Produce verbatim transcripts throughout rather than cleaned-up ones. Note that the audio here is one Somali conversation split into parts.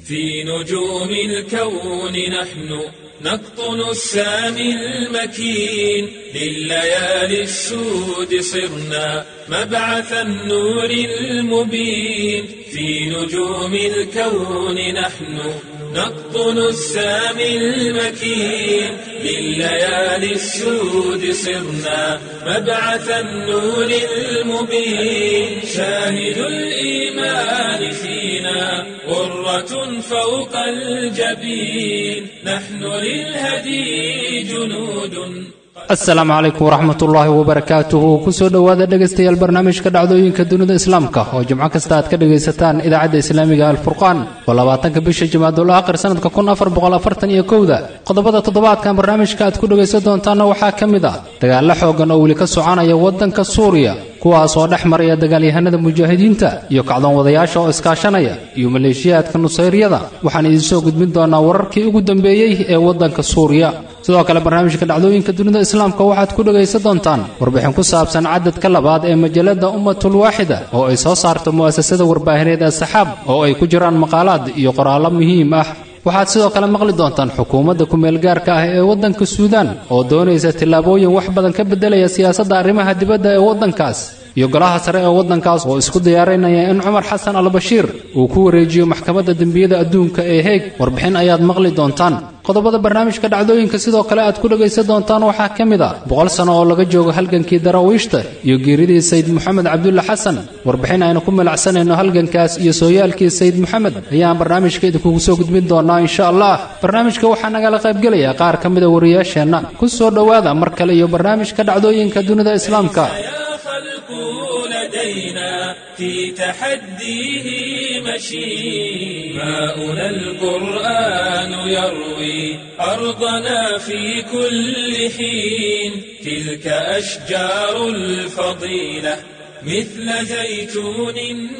في نجوم الكون نحن نقطن السامي المكين، لليالي السود صرنا مبعث النور المبين. في نجوم الكون نحن نقطن السامي المكين، لليالي السود صرنا مبعث النور المبين. شاهد الإيمان فينا غرة فوق الجبين، نحن للهدي جنود. asalaamu calaykum waraxmat ullaahi wabarakaatuhu kusoo dhowaada dhegaystayaal barnaamijka dhacdooyinka dunida islaamka oo jimco kasta aad ka dhegaysataan idaacadda islaamiga alfurqaan waa labaatanka bisha jamaadul aakhir sanadka kun afar boqol afartan iyo kowda. qodobada toddobaadkan barnaamijka aad ku dhegaysan doontaana waxaa ka mid ah dagaallo xoogan oo weli ka soconaya waddanka suuriya, kuwaas oo dhex maraya dagaalyahanada mujaahidiinta iyo kacdoon wadayaasha oo iskaashanaya iyo maleeshiyaadka nusayryada. waxaan idiin soo gudbin doonaa wararkii ugu dambeeyey ee waddanka suuriya. sidoo kale barnaamijka dhacdooyinka dunida islaamka waxaad ku dhegaysan doontaan warbixin ku saabsan cadadka labaad ee majalada ummatul waaxida oo ay soo saarto mu'asasada warbaahineed ee saxaab, oo ay ku jiraan maqaalaad iyo qoraallo muhiim ah. waxaad sidoo kale maqli doontaan xukuumadda ku-meelgaarka ah ee waddanka suudaan oo doonaysa tillaabooyin wax badan ka beddelaya siyaasadda arrimaha dibadda ee waddankaas, iyo golaha sare ee waddankaas oo isku diyaarinaya in cumar xasan al-bashiir uu ku wareejiyo maxkamadda dembiyada adduunka ee heeg. warbixin ayaad maqli doontaan. qodobada barnaamijka dhacdooyinka sidoo kale aad ku dhegaysan doontaan waxaa ka mid ah boqol sano oo laga joogo halgankii daraawiishta iyo geeridii sayid moxamed cabdulla xasan. warbixin aynu ku milacsanayno halgankaas iyo sooyaalkii sayid moxamed ayaan barnaamijka idinkugu soo gudbin doonaa insha allah. barnaamijka waxaa nagala qaybgelaya qaar ka mida wariyaasheenna. ku soo dhowaada mar kale iyo barnaamijka dhacdooyinka dunida islaamka. في تحديه مشي ماؤنا القرآن يروي أرضنا في كل حين، تلك أشجار الفضيلة مثل زيتون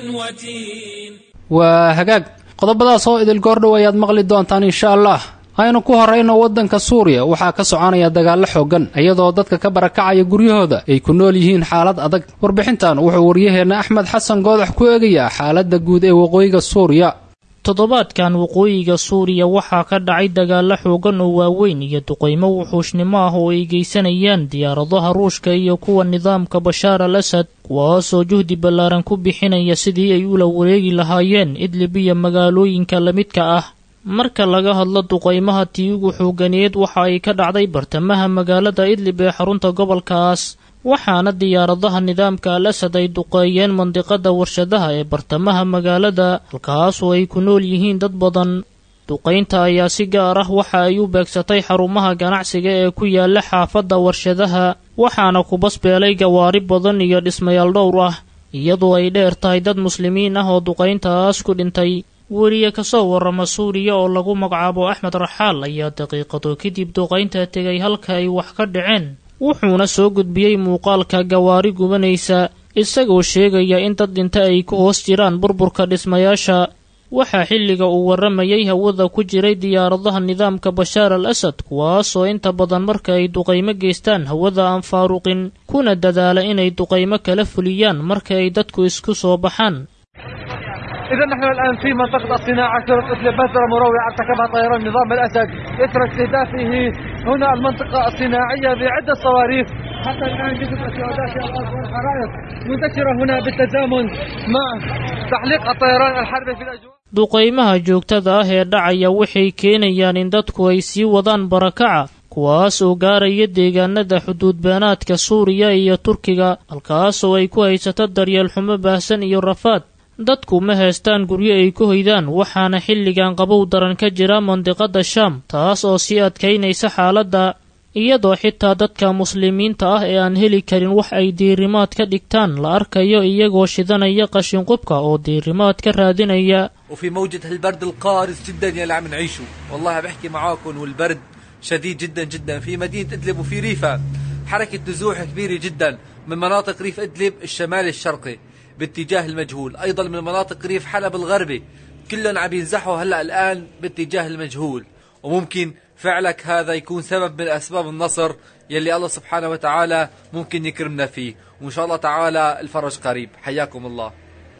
وتين. وهجاج qodobadaas oo idil goordhow ayaad maqli doontaan insha allah. aynu ku horrayno waddanka suuriya waxaa ka soconaya dagaallo xoogan iyadoo dadka ka barakacaya guryahooda ay ku nool yihiin xaalad adag. warbixintan wuxuu waryaheenna axmed xasan goodax ku eegayaa xaaladda guud ee waqooyiga suuriya. toddobaadkan waqooyiga suuriya waxaa ka dhacay dagaallo xoogan oo waaweyn iyo duqaymo wuxuushnimo ah oo ay geysanayaan diyaaradaha ruushka iyo kuwa nidaamka bashaar al asad, kuwaasoo juhdi ballaaran ku bixinaya sidii ay ula wareegi lahaayeen idlib iyo magaalooyinka la midka ah. marka laga hadlo duqaymaha tii ugu xooganeed waxa ay ka dhacday bartamaha magaalada idlib ee xarunta gobolkaas, waxaana diyaaradaha nidaamka al asad ay duqeeyeen mandiqada warshadaha ee bartamaha magaalada, halkaasoo ay ku nool yihiin dad badan. duqaynta ayaa si gaar ah waxa ay u beegsatay xarumaha ganacsiga ee ku yaala xaafadda warshadaha, waxaana ku basbeelay gawaari badan iyo dhismayaal dhowr ah, iyadoo ay dheer tahay dad muslimiin ah oo duqayntaas ku dhintay. weriye ka soo warrama suuriya oo lagu magacaabo axmed raxaal ayaa daqiiqado kadib duqaynta tegay halka ay wax ka dhaceen, wuxuuna soo gudbiyey muuqaalka gawaari gubanaysa, isagoo sheegaya in dad dhinta ay ku hoos jiraan burburka dhismayaasha. waxaa xilliga uu warramayay hawada ku jiray diyaaradaha nidaamka bashaar al asad, kuwaasoo inta badan marka ay duqaymo geystaan hawada aan faaruqin, kuna dadaala inay duqaymo kala fuliyaan marka ay dadku isku soo baxaan. إذا نحن الآن في منطقة الصناعة سورة إدلب، بذرة مروعة ارتكبها طيران نظام الأسد إثر استهدافه هنا المنطقة الصناعية بعدة صواريخ. حتى الآن جثث الشهداء في الأرض والحرائق منتشرة هنا بالتزامن مع تحليق الطيران الحربي في الأجواء. duqaymaha joogtada ah ee dhacaya waxay keenayaan in dadku ay sii wadaan barakaca, kuwaas oo gaaraya deegaanada xuduud beenaadka suuriya iyo turkiga, halkaasoo ay ku haysato daryeel xumo baahsan iyo rafaad. dadku ma haystaan guryo ay ku hoydaan, waxaana xilligan qabow daran ka jira mandiqada shaam, taas oo sii adkaynaysa xaaladda, iyadoo xitaa dadka muslimiinta ah ee aan heli karin wax ay diirimaad ka dhigtaan la arkayo iyagoo shidanaya qashinqubka oo diirimaad ka raadinaya. وفي موجة هالبرد القارس جدا يلي عم نعيشه، والله بحكي معاكم والبرد شديد جدا جدا في مدينة إدلب وفي ريفها. حركة نزوح كبيرة جدا من مناطق ريف إدلب الشمالي الشرقي باتجاه المجهول، أيضا من مناطق ريف حلب الغربي، كلهم عم ينزحوا هلأ الآن باتجاه المجهول. وممكن فعلك هذا يكون سبب من أسباب النصر يلي الله سبحانه وتعالى ممكن يكرمنا فيه، وإن شاء الله تعالى الفرج قريب. حياكم الله.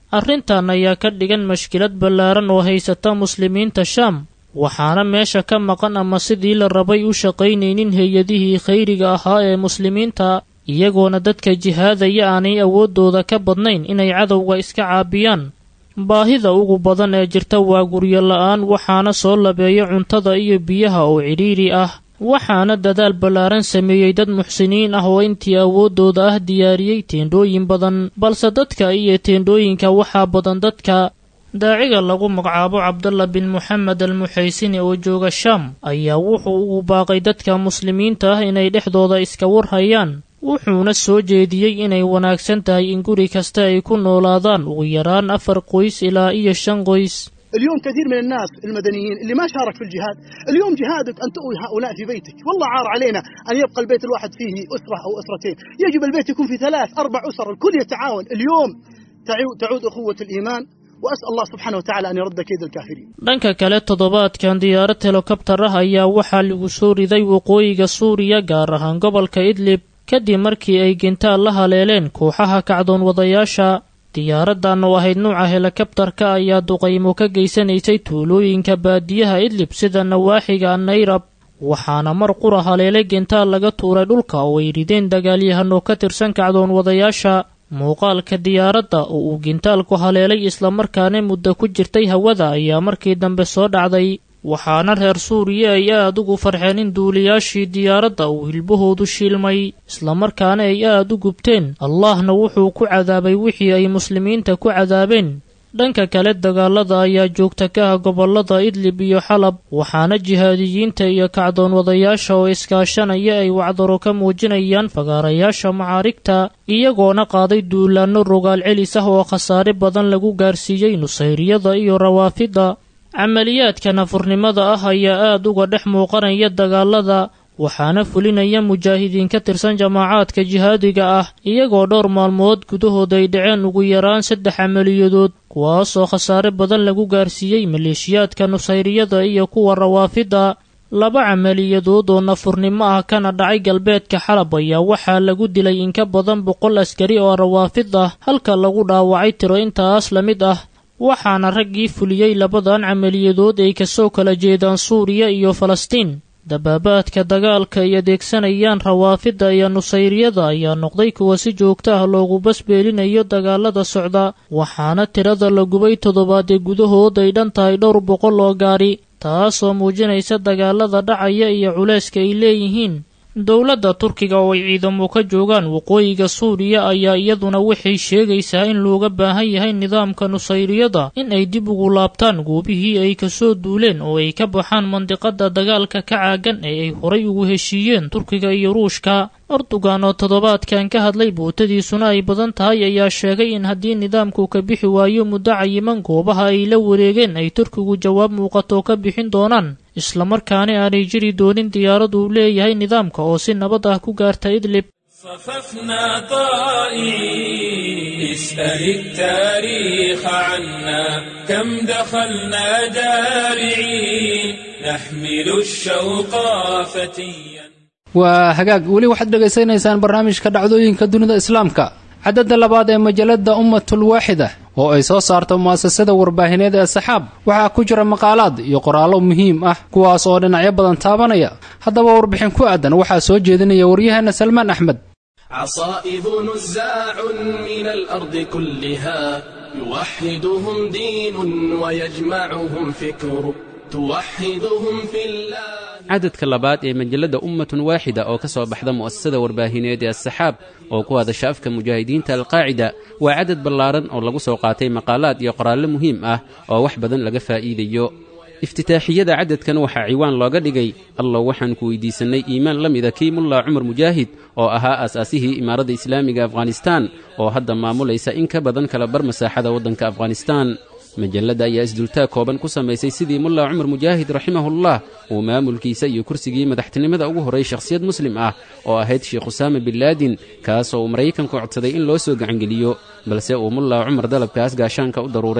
arrintan ayaa ka dhigan mashkilad ballaaran oo haysata muslimiinta shaam waxaana meesha ka maqan ama sidii la rabay u shaqaynaynin hay-adihii khayriga ahaa ee muslimiinta iyagoona dadka jihaadaya aanay awooddooda ka badnayn inay cadowga iska caabiyaan baahida ugu badan ee jirta waa guryo la'aan waxaana soo labeeya cuntada iyo biyaha oo cidhiiri ah waxaana dadaal ballaaran sameeyey dad muxsiniin ah oo intii awooddooda ah diyaariyey teendhooyin badan balse dadka iyo teendhooyinka waxaa badan dadka daaciga lagu magacaabo cabdalla bin moxamed almuxaysini oo jooga shaam ayaa wuxuu ugu baaqay dadka muslimiinta ah inay dhexdooda iska warhayaan wuxuuna soo jeediyey inay wanaagsan tahay in guri kasta ay ku noolaadaan ugu yaraan afar qoys ilaa iyo shan qoys اليوم كثير من الناس المدنيين اللي ما شارك في الجهاد اليوم جهادك أن تؤوي هؤلاء في بيتك والله عار علينا أن يبقى البيت الواحد فيه أسرة أو أسرتين يجب البيت يكون في ثلاث أربع أسر الكل يتعاون اليوم تعود أخوة الإيمان وأسأل الله سبحانه وتعالى أن يرد كيد الكافرين dhanka kale toddobaadkan diyaarad helikobtar ah ayaa waxaa lagu soo riday waqooyiga suuriya gaar ahaan gobolka idlib kadib markii ay gintaal la haleeleen kooxaha kacdoon wadayaasha diyaaraddan oo ahayd nuuca helikobtarka ayaa duqaymo ka geysanaysay tuulooyinka baadiyaha idlib sida nawaaxiga nayrab waxaana mar qura haleelay gintaal laga tuuray dhulka oo ay rideen dagaalyahano ka tirsan kacdoon wadayaasha muuqaalka diyaaradda oo uu gintaalku haleelay islamarkaana muddo ku jirtay hawada ayaa markii dambe soo dhacday waxaana reer suuriya ay aad ugu farxeen in duuliyaashii diyaaradda uu hilbahoodu shiilmay islamarkaana ay aad u gubteen allahna wuxuu ku cadaabay wixii ay muslimiinta ku cadaabeen dhanka kale dagaalada ayaa joogta ka ah gobollada idlib iyo xalab waxaana jihaadiyiinta iyo kacdoon wadayaasha oo iskaashanaya ay wacdaro ka muujinayaan fagaarayaasha macaarigta iyagoona qaaday duulaanno rogaal celis ah oo khasaare badan lagu gaarsiiyey nusayriyada iyo rawaafidda camaliyaadka nafurnimada ah ayaa aad uga dhex muuqanaya dagaalada waxaana fulinaya mujaahidiin ka tirsan jamaacaadka jihaadiga ah iyagoo dhowr maalmood gudahood ay dhaceen ugu yaraan saddex camaliyadood kuwaasoo khasaare badan lagu gaarsiiyey maleeshiyaadka nusayriyada iyo kuwa rawaafidda laba camaliyadood oo nafurnimo ah kana dhacay galbeedka xalab ayaa waxaa lagu dilay in ka badan boqol askari oo rawaafid ah halka lagu dhaawacay tiro intaas la mid ah waxaana raggii fuliyey labadan camaliyadood ay kasoo kala jeedaan suuriya iyo falastiin dabaabaadka dagaalka ay adeegsanayaan rawaafidda iyo nusayriyada ayaa noqday kuwa si joogto ah loogu basbeelinayo dagaalada socda waxaana tirada la gubay toddobaadee gudahood ay dhan tahay dhowr boqol oo gaari taasoo muujinaysa dagaalada dhacaya iyo culayska ay leeyihiin dowladda turkiga oo ay ciidamo ka joogaan waqooyiga suuriya ayaa iyaduna waxay sheegaysaa in looga baahan yahay nidaamka nusayriyada in ay dib ugu laabtaan goobihii ay kasoo duuleen oo ay ka baxaan mandiqada dagaalka ka caagan ee ay horay ugu heshiiyeen turkiga iyo ruushka erdogan oo toddobaadkan ka hadlay bootadiisuna ay badan tahay ayaa sheegay in haddii nidaamku ka bixi waayo muddo cayiman goobaha ay la wareegeen ay turkigu jawaab muuqato ka bixin doonaan islamarkaana aanay jiri doonin diyaarad uu leeyahay nidaamka oo si nabad ah ku gaarta idlib صففنا طائعين اسأل التاريخ عنا كم دخلنا دارعين نحمل الشوق فتيا waa hagaag weli waxaad dhegaysanaysaan barnaamijka dhacdooyinka dunida islaamka cadadda labaad ee majalada ummatul waaxida oo ay soo saarto mu'asasada warbaahineed ee saxaab waxaa ku jira maqaalaad iyo qoraallo muhiim ah kuwaas oo dhinacyo badan taabanaya haddaba warbixin ku aadan waxaa soo jeedinaya waryaheena salmaan axmed عصائب نزاع من الأرض كلها يوحدهم دين ويجمعهم فكر توحدهم في الله cadadka labaad ee majalada ummatun waaxida oo ka soo baxda mu'asasada warbaahineed ee asaxaab oo ku hadasha afka mujaahidiinta alqaacida waa cadad ballaaran oo lagu soo qaatay maqaalaad iyo qoraallo muhiim ah oo wax badan laga faa'iidayo iftitaaxiyada cadadkan waxaa ciwaan looga dhigay allah waxaan ku weydiisannay iimaan la mida kii mulla cumar mujaahid oo ahaa aasaasihii imaaradda islaamiga afghanistaan oo hadda maamulaysa in ka badan kala bar masaaxada waddanka afghanistaan majalladda ayaa isdultaag kooban ku samaysay sidii mulla cumar mujaahid raximahullah uu maamulkiisa iyo kursigii madaxtinimada ugu horay shakhsiyad muslim ah oo ahayd sheekh usaama bin laadin kaasoo uu maraykanku codsaday in loo soo gacangeliyo balse uu mulla cumar dalabkaas gaashaanka u daruuray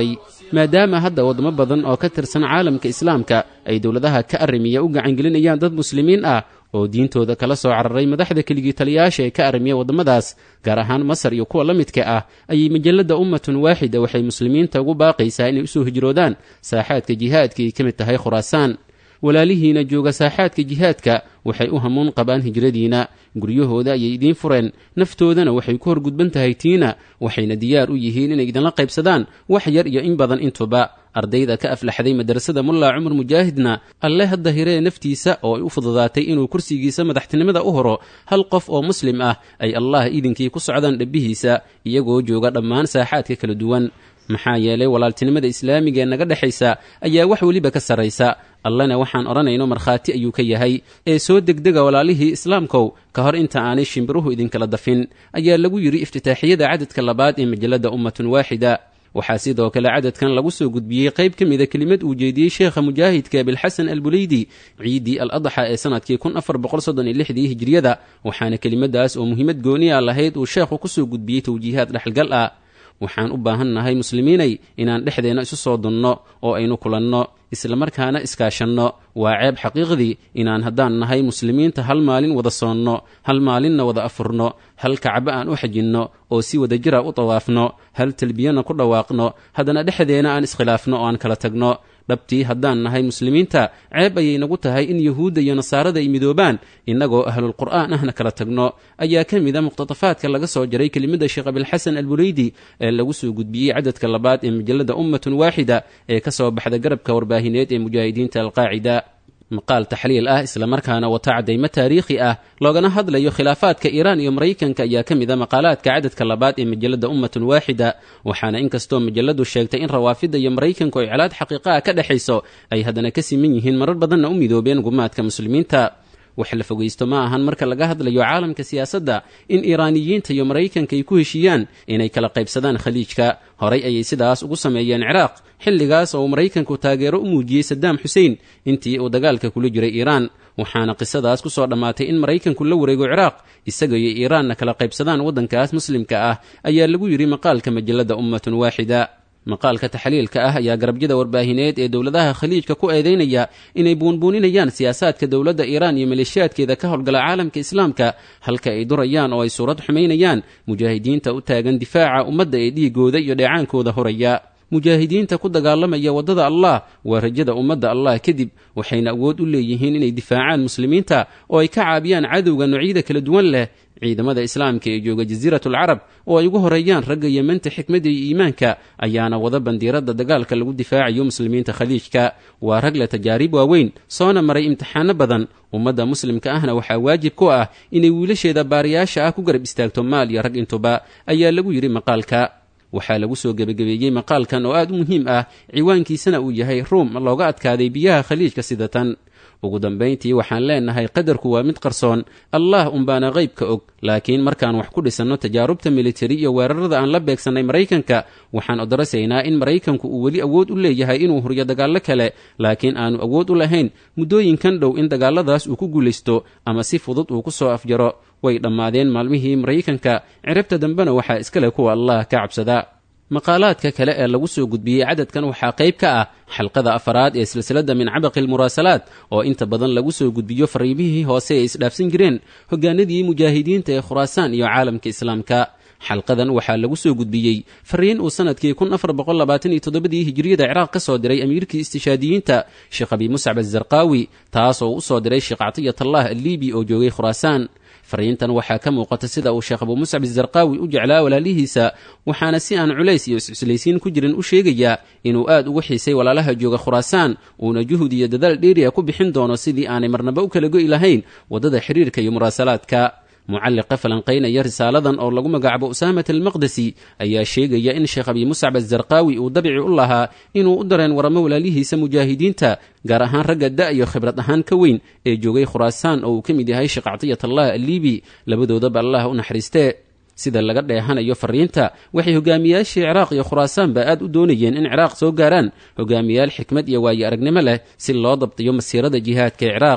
maadaama hadda waddamo badan oo ka tirsan caalamka islaamka ay dowladaha ka arrimiya u gacangelinayaan dad muslimiin ah oo diintooda kala soo cararay madaxda keligii taliyayaasha ee ka arrimiya waddamadaas gaar ahaan masar iyo kuwa la midka ah ayay majalladda ummatun waaxida waxay muslimiinta ugu baaqaysaa inay usoo hijroodaan saaxaadka jihaadka ay ka mid tahay khuraasaan walaalihiina jooga saaxaadka jihaadka waxay u hamuun qabaan hijradiina guryahooda ayay idiin fureen naftoodana waxay ku horgudban tahay tiina waxayna diyaar u yihiin inay idinla qaybsadaan wax yar iyo in badan intuba ardayda ka aflaxday madrasada mulla cumar mujaahidna alle hadda hiree naftiisa oo ay u fududaatay inuu kursigiisa madaxtinimada u horo hal qof oo muslim ah ay allah idinkii ku socdaan dhabbihiisa iyagoo jooga dhammaan saaxaadka kala duwan maxaa yeelay walaaltinimada islaamiga ee naga dhexaysa ayaa wax weliba ka sarraysa allana waxaan odhanayno markhaati ayuu ka yahay ee soo degdega walaalihii islaamkow ka hor inta aanay shimbiruhu idinkala dafin ayaa lagu yidhi iftitaaxiyada cadadka labaad ee majalladda ummatun waaxida waxaa sidoo kale cadadkan lagu soo gudbiyey qayb ka mida kelimad uu jeediyey sheekha mujaahidka bilxasan albuleydi ciidii al adxa ee sanadkii kun afar boqol soddon iyo lixdii hijriyada waxaana kelimadaas oo muhiimad gooniya lahayd uu sheekhu ku soo gudbiyey tawjiihaad dhexalgal ah waxaan u baahan nahay muslimiinay inaan dhexdeenna isu soo dunno oo aynu kulanno islamarkaana iskaashanno waa ceeb xaqiiqdii inaan haddaan nahay muslimiinta hal maalin wada soonno hal maalinna wada afurno hal kacbo aan u xajinno oo si wada jira u tawaafno hal talbiyana ku dhawaaqno haddana dhexdeenna aan iskhilaafno oo aan kala tagno dhabtii haddaan nahay muslimiinta ceeb ayay nagu tahay in yuhuudda iyo nasaarada ay midoobaan innagoo ahlulqur'aan ahna kala tagno ayaa ka mida muqhtatafaadka laga soo jaray kelimada sheekh abilxasan albuleydi ee lagu soo gudbiyey cadadka labaad ee majalladda ummatun waaxida ee ka soo baxda garabka warbaahineed ee mujaahidiinta alqaacida maqaal taxliil ah islamarkaana wata caddaymo taariikhi ah loogana hadlayo khilaafaadka iiraan iyo maraykanka ayaa ka mid a maqaalaadka cadadka labaad ee majalladda ummatun waaxida waxaana inkastoo majalladdu sheegtay in rawaafidda iyo maraykanku ay colaad xaqiiqa ah ka dhexayso ay haddana ka siman yihiin marar badanna u midoobeen gumaadka muslimiinta wax la fogaysto ma ahan marka laga hadlayo caalamka siyaasadda in iiraaniyiinta iyo maraykanka ay ku heshiiyaan inay kala qaybsadaan khaliijka horay ayay sidaas ugu sameeyeen ciraaq xilligaas oo maraykanku taageero u muujiyey sadaam xusein intii uu dagaalka kula jiray iiraan waxaana qisadaas ku soo dhammaatay in maraykanku la wareego ciraaq isaga iyo iiraanna kala qaybsadaan waddankaas muslimka ah ayaa lagu yidhi maqaalka majalladda ummatun waaxida maqaalka taxliilka ah ayaa garabyada warbaahineed ee dowladaha khaliijka ku eedeynaya inay buunbuuninayaan siyaasaadka dowladda iiraan iyo maleeshiyaadkeeda ka howlgala caalamka islaamka halka ay durayaan oo ay suurad xumaynayaan mujaahidiinta u taagan difaaca ummadda ee dhiigooda iyo dheecaankooda horaya mujaahidiinta ku dagaalamaya waddada allah waa rajada ummadda allah kadib waxayna awood u leeyihiin inay difaacaan muslimiinta oo ay ka caabiyaan cadowga noocyada kala duwan leh ciidamada islaamka ee jooga jasiiratulcarab oo ay ugu horeeyaan ragga yemanta xikmadda iyo iimaanka ayaana wada bandiiradda dagaalka lagu difaacayo muslimiinta khaliijka waa rag la tajaarib waaweyn soona maray imtixaano badan ummadda muslimka ahna waxaa waajib ku ah inay wiilasheeda baariyaasha ah ku garab istaagto maal iyo rag intuba ayaa lagu yidhi maqaalka waxaa lagu soo gebagabeeyey maqaalkan oo aad u muhiim ah ciwaankiisana uu yahay ruum looga adkaaday biyaha khaliijka sida tan ugu dambayntii waxaan leenahay qadarku waa mid qarsoon allah unbaana qaybka og laakiin markaan wax ku dhisanno tajaarubta militari iyo weerarada aan la beegsannay maraykanka waxaan odarasaynaa in maraykanku uu weli awood u leeyahay inuu huriyo dagaallo kale laakiin aanu awood u lahayn muddooyinkan dhow in dagaalladaas uu ku guulaysto ama si fudud uu ku soo afjaro way dhammaadeen maalmihii maraykanka ciribta dambena waxaa iskale kuwa allah ka cabsada maqaalaadka kale ee lagu soo gudbiyey cadadkan waxaa qayb ka ah xalqada afaraad ee silsiladda min cabaqi almuraasalaat oo inta badan lagu soo gudbiyo fariimihii hoose ay isdhaafsan jireen hoggaanadii mujaahidiinta ee khuraasaan iyo caalamka islaamka xalqadan waxaa lagu soo gudbiyey fariin uu sanadkii kun afar boqol labaatan iyo toddobadii hijriyada ciraaq ka soo diray amiirkii istishaadiyiinta sheekh abi muscab azarqaawi taas oo u soo diray sheekh catiyatallah alliibi oo joogay khuraasaan fariintan waxaa ka muuqata sida uu sheekh abu muscab azarqaawi u jeclaa walaalihiisa waxaana si aan culays iyo iscuslaysiin ku jirin u sheegayaa inuu aad ugu xiisay walaalaha jooga khuraasaan uuna juhud iyo dadaal dheeriya ku bixin doono sidii aanay marnaba u kala go'i lahayn waddada xiriirka iyo muraasalaadka mucalliqa falanqaynaya risaaladan oo lagu magacaabo usaamat almaqdesi ayaa sheegaya in sheekh abi muscab azarqaawi uu dabici u lahaa inuu u dareen waramo walaalihiisa mujaahidiinta gaar ahaan ragga da' iyo khibrad ahaan ka weyn ee joogay khuraasaan oo uu ka mid yahay sheekh catiyatallah alliibi labadoodaba allah u naxariistee sida laga dheehanayo fariinta waxay hogaamiyaashii ciraaq iyo khuraasaanba aad u doonayeen in ciraaq soo gaaraan hogaamiyaal xikmad iyo waayo aragnimo leh si loo dabtiyo masiirada jihaadka ee ciraaq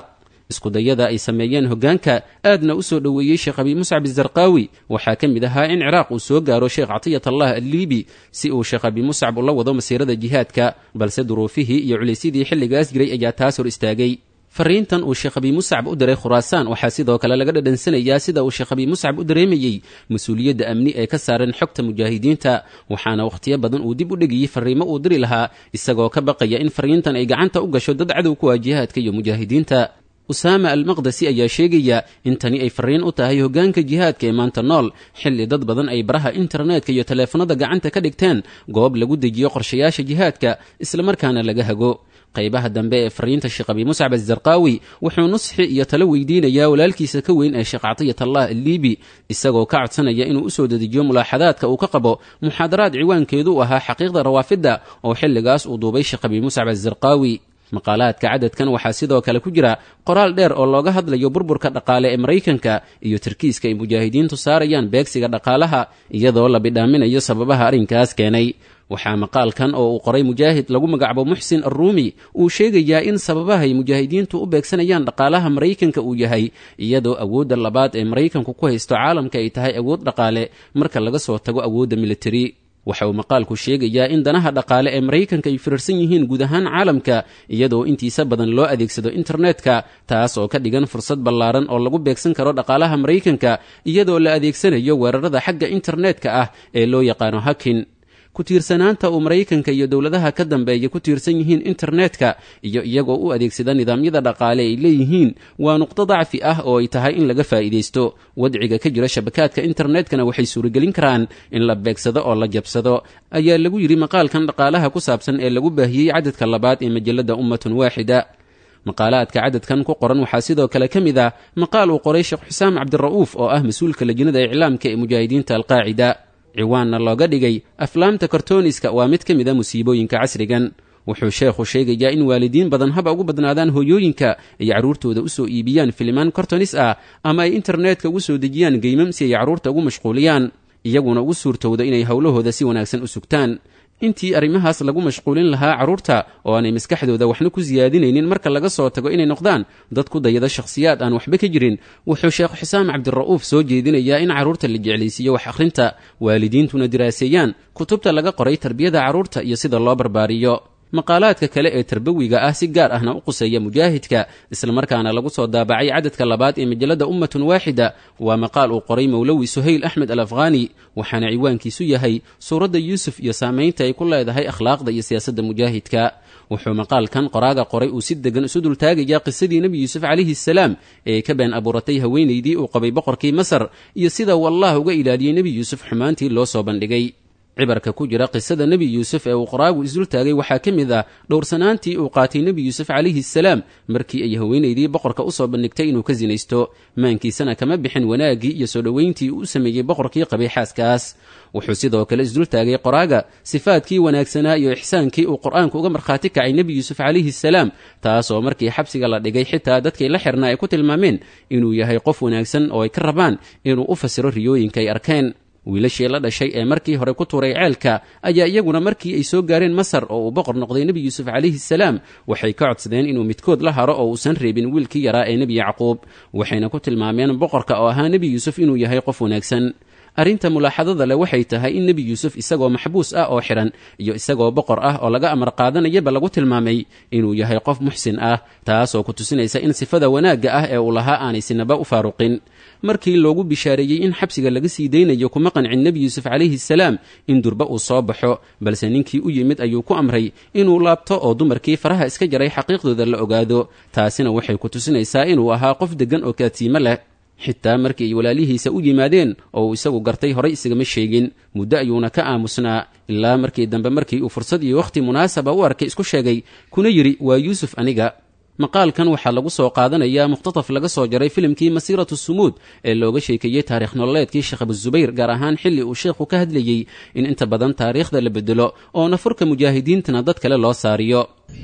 iskudayada ay sameeyeen hoggaanka aadna u soo dhoweeyey sheekh abi muscab azarqaawi waxaa ka mid ahaa in ciraaq uu soo gaaro sheekh catiyatallah alliibi si uu sheekh abi muscab ula wado masiirada jihaadka balse duruufihii iyo culaysyadii xilligaas jiray ayaa taas hor istaagay fariintan uu sheekh abi muscab u diray khuraasaan waxaa sidoo kale laga dhadhansanayaa sida uu sheekh abi muscab u dareemayey mas-uuliyadda amni ee ka saaran xogta mujaahidiinta waxaana wakhtiyo badan uu dib u dhegiyey fariimo uu diri lahaa isagoo ka baqaya in fariintan ay gacanta u gasho dad cadow ku ah jihaadka iyo mujaahidiinta usaama almaqdasi ayaa sheegaya in tani ay fariin u tahay hoggaanka jihaadka ee maanta nool xilli dad badan ay baraha internetka iyo taleefanada gacanta ka dhigteen goob lagu dejiyo qorshayaasha jihaadka islamarkaana laga hago qaybaha dambe ee fariinta sheekh abi muscab azarqaawi wuxuu nusxi iyo talo weydiinayaa walaalkiisa ka weyn ee sheekh catiyatallah alliibi isagoo ka codsanaya inuu u soo dedejiyo mulaaxadaadka uu ka qabo muxaadaraad ciwaankeedu u ahaa xaqiiqda rawaafidda oo xilligaas uu duubay sheekh abi muscab azarqaawi maqaalaadka cadadkan waxaa sidoo kale ku jira qoraal dheer oo looga hadlayo burburka dhaqaale ee maraykanka iyo tarkiiska ay mujaahidiintu saarayaan beegsiga dhaqaalaha iyadoo la bidhaaminayo sababaha arrinkaas keenay waxaa maqaalkan oo uu qoray mujaahid lagu magacabo muxsin arruumi uu sheegayaa in sababahay mujaahidiintu u beegsanayaan dhaqaalaha maraykanka uu yahay iyadoo awoodda labaad ee maraykanku ku haysto caalamka ay tahay awood dhaqaale marka laga soo tago awoodda militari waxa uu maqaalku sheegayaa in danaha dhaqaale ee maraykanka ay firarsan yihiin guud ahaan caalamka iyadoo intiisa badan loo adeegsado internetka taas oo ka dhigan fursad ballaaran oo lagu beegsan karo dhaqaalaha maraykanka iyadoo la adeegsanayo weerarada xagga internetka ah ee loo yaqaano hakin ku tiirsanaanta uu maraykanka iyo dowladaha ka dambeeya ku tiirsan yihiin internetka iyo iyagoo u adeegsada nidaamyada dhaqaale ay leeyihiin waa nuqdo dacfi ah oo ay tahay in laga faa'iidaysto wadciga ka jira shabakaadka internetkana waxay suuragelin karaan in la beegsado oo la jabsado ayaa lagu yidhi maqaalkan dhaqaalaha ku saabsan ee lagu baahiyey cadadka labaad ee majalladda ummatun waaxida maqaalaadka cadadkan ku qoran waxaa sidoo kale ka mid ah maqaal uu qoray sheekh xusaam cabdira'uuf oo ah mas-uulka lajnada iclaamka ee mujaahidiinta alqaacida ciwaanna looga dhigay aflaamta kartooniska waa mid ka mid a musiibooyinka casrigan wuxuu sheekhu sheegayaa in waalidiin badan haba ugu badnaadaan hooyooyinka ay carruurtooda u soo iibiyaan filimaan kartonis ah ama ay internetka ugu soo dejiyaan geymam si ay carruurta ugu mashquuliyaan iyaguna ugu suurtowda inay howlahooda si wanaagsan u sugtaan intii arrimahaas lagu mashquulin lahaa carruurta oo aanay maskaxdooda waxna ku siyaadinaynin marka laga soo tago inay noqdaan dad ku dayada shakhsiyaad aan waxba ka jirin wuxuu sheekh xusaam cabdira'uuf soo jeedinayaa in carruurta la jeclaysiiyo wax akhrinta waalidiintuna diraaseeyaan kutubta laga qoray tarbiyada carruurta iyo sida loo barbaariyo maqaalaadka kale ee tarbawiga ah si gaar ahna u quseeya mujaahidka islamarkaana lagu soo daabacay cadadka labaad ee majalladda ummatun waaxida waa maqaal uu qoray mowlawi suhayl axmed al afghani waxaana ciwaankiisu yahay suuradda yuusuf iyo saamaynta ay ku leedahay akhlaaqda iyo siyaasadda mujaahidka wuxuu maqaalkan qoraaga qoray uu si degan isu dultaagayaa qisadii nebi yuusuf calayhi salaam ee ka been abuuratay haweenaydii uu qabay boqorkii masar iyo sida wallah uga ilaaliyey nebi yuusuf xumaantii loo soo bandhigay cibarka ku jira qisada nebi yuusuf ee uu qoraagu isdultaagay waxaa ka mid ah dhowrsanaantii uu qaatay nebi yuusuf calayhi salaam markii ay haweenaydii boqorka u soo bandhigtay inuu ka sinaysto maankiisana kama bixin wanaaggii iyo soo dhoweyntii uu u sameeyey boqorkii qabay xaaskaas wuxuu sidoo kale isdultaagay qoraaga sifaadkii wanaagsanaa iyo ixsaankii uu qur-aanku uga markhaati kacay nebi yuusuf calayhi salaam taasoo markii xabsiga la dhigay xitaa dadkii la xirnaa ay ku tilmaameen inuu yahay qof wanaagsan oo ay ka rabaan inuu u fasiro riyooyinka ay arkeen wiilashii la dhashay ee markii hore ku tuuray ceelka ayaa iyaguna markii ay soo gaareen masar oo uu boqor noqday nebi yuusuf calayhi salaam waxay ka codsadeen inuu midkood la haro oo uusan reebin wiilkii yaraa ee nebi yacquub waxayna ku tilmaameen boqorka oo ahaa nebi yuusuf inuu yahay qof wanaagsan arrinta mulaaxadada leh waxay tahay in nebi yuusuf isagoo maxbuus ah oo xidhan iyo isagoo boqor ah oo laga amar qaadanayaba lagu tilmaamay inuu yahay qof muxsin ah taasoo ku tusinaysa in sifada wanaagga ah ee uu lahaa aanay sinaba u faaruqin markii loogu bishaareeyey in xabsiga laga sii daynayo kuma qancin nebi yuusuf calayhi salaam in durba uu soo baxo balse ninkii u yimid ayuu ku amray inuu laabto oo dumarkii faraha iska jaray xaqiiqdooda la ogaado taasina waxay ku tusinaysaa inuu ahaa qof deggan oo kaatiimo leh xitaa markii ay walaalihiisa u yimaadeen oo uu isagu gartay horay isagama sheegin muddo ayuuna ka aamusnaa ilaa markii dambe markii uu fursad iyo wakhti munaasaba u arkay isku sheegay kuna yidhi waa yuusuf aniga maqaalkan waxaa lagu soo qaadanayaa mukhtataf laga soo jaray filimkii masiiratu sumuud ee looga sheekeeyey taarikh nololeedkii sheekh abuzubayr gaar ahaan xilli uu sheekhu ka hadlayey in inta badan taariikhda la bedelo oo nafurka mujaahidiintana dad kale loo saariyo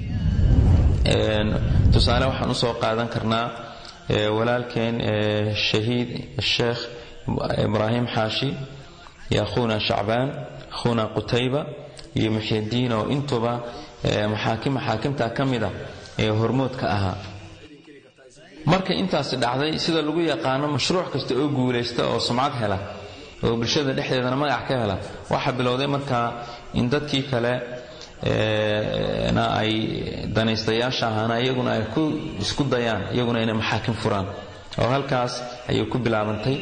tusaale waxaan usoo qaadan karnaa walaalkeen shahiid sheekh ibraahim xaashi iyo akhuuna shacbaan akhuuna qutayba iyo muxyidiin oo intuba maxaakim maxaakimta ka mid ah ee hormoodka ahaa marka intaasi dhacday sida lagu yaqaano mashruuc kasta oo guulaysta oo sumcad hela oo bulshada dhexdeedana magac ka hela waxa bilowday markaa in dadkii kale na ay danaystayaasha ahana iyaguna ay ku isku dayaan iyaguna inay maxaakim furaan oo halkaas ayay ku bilaabantay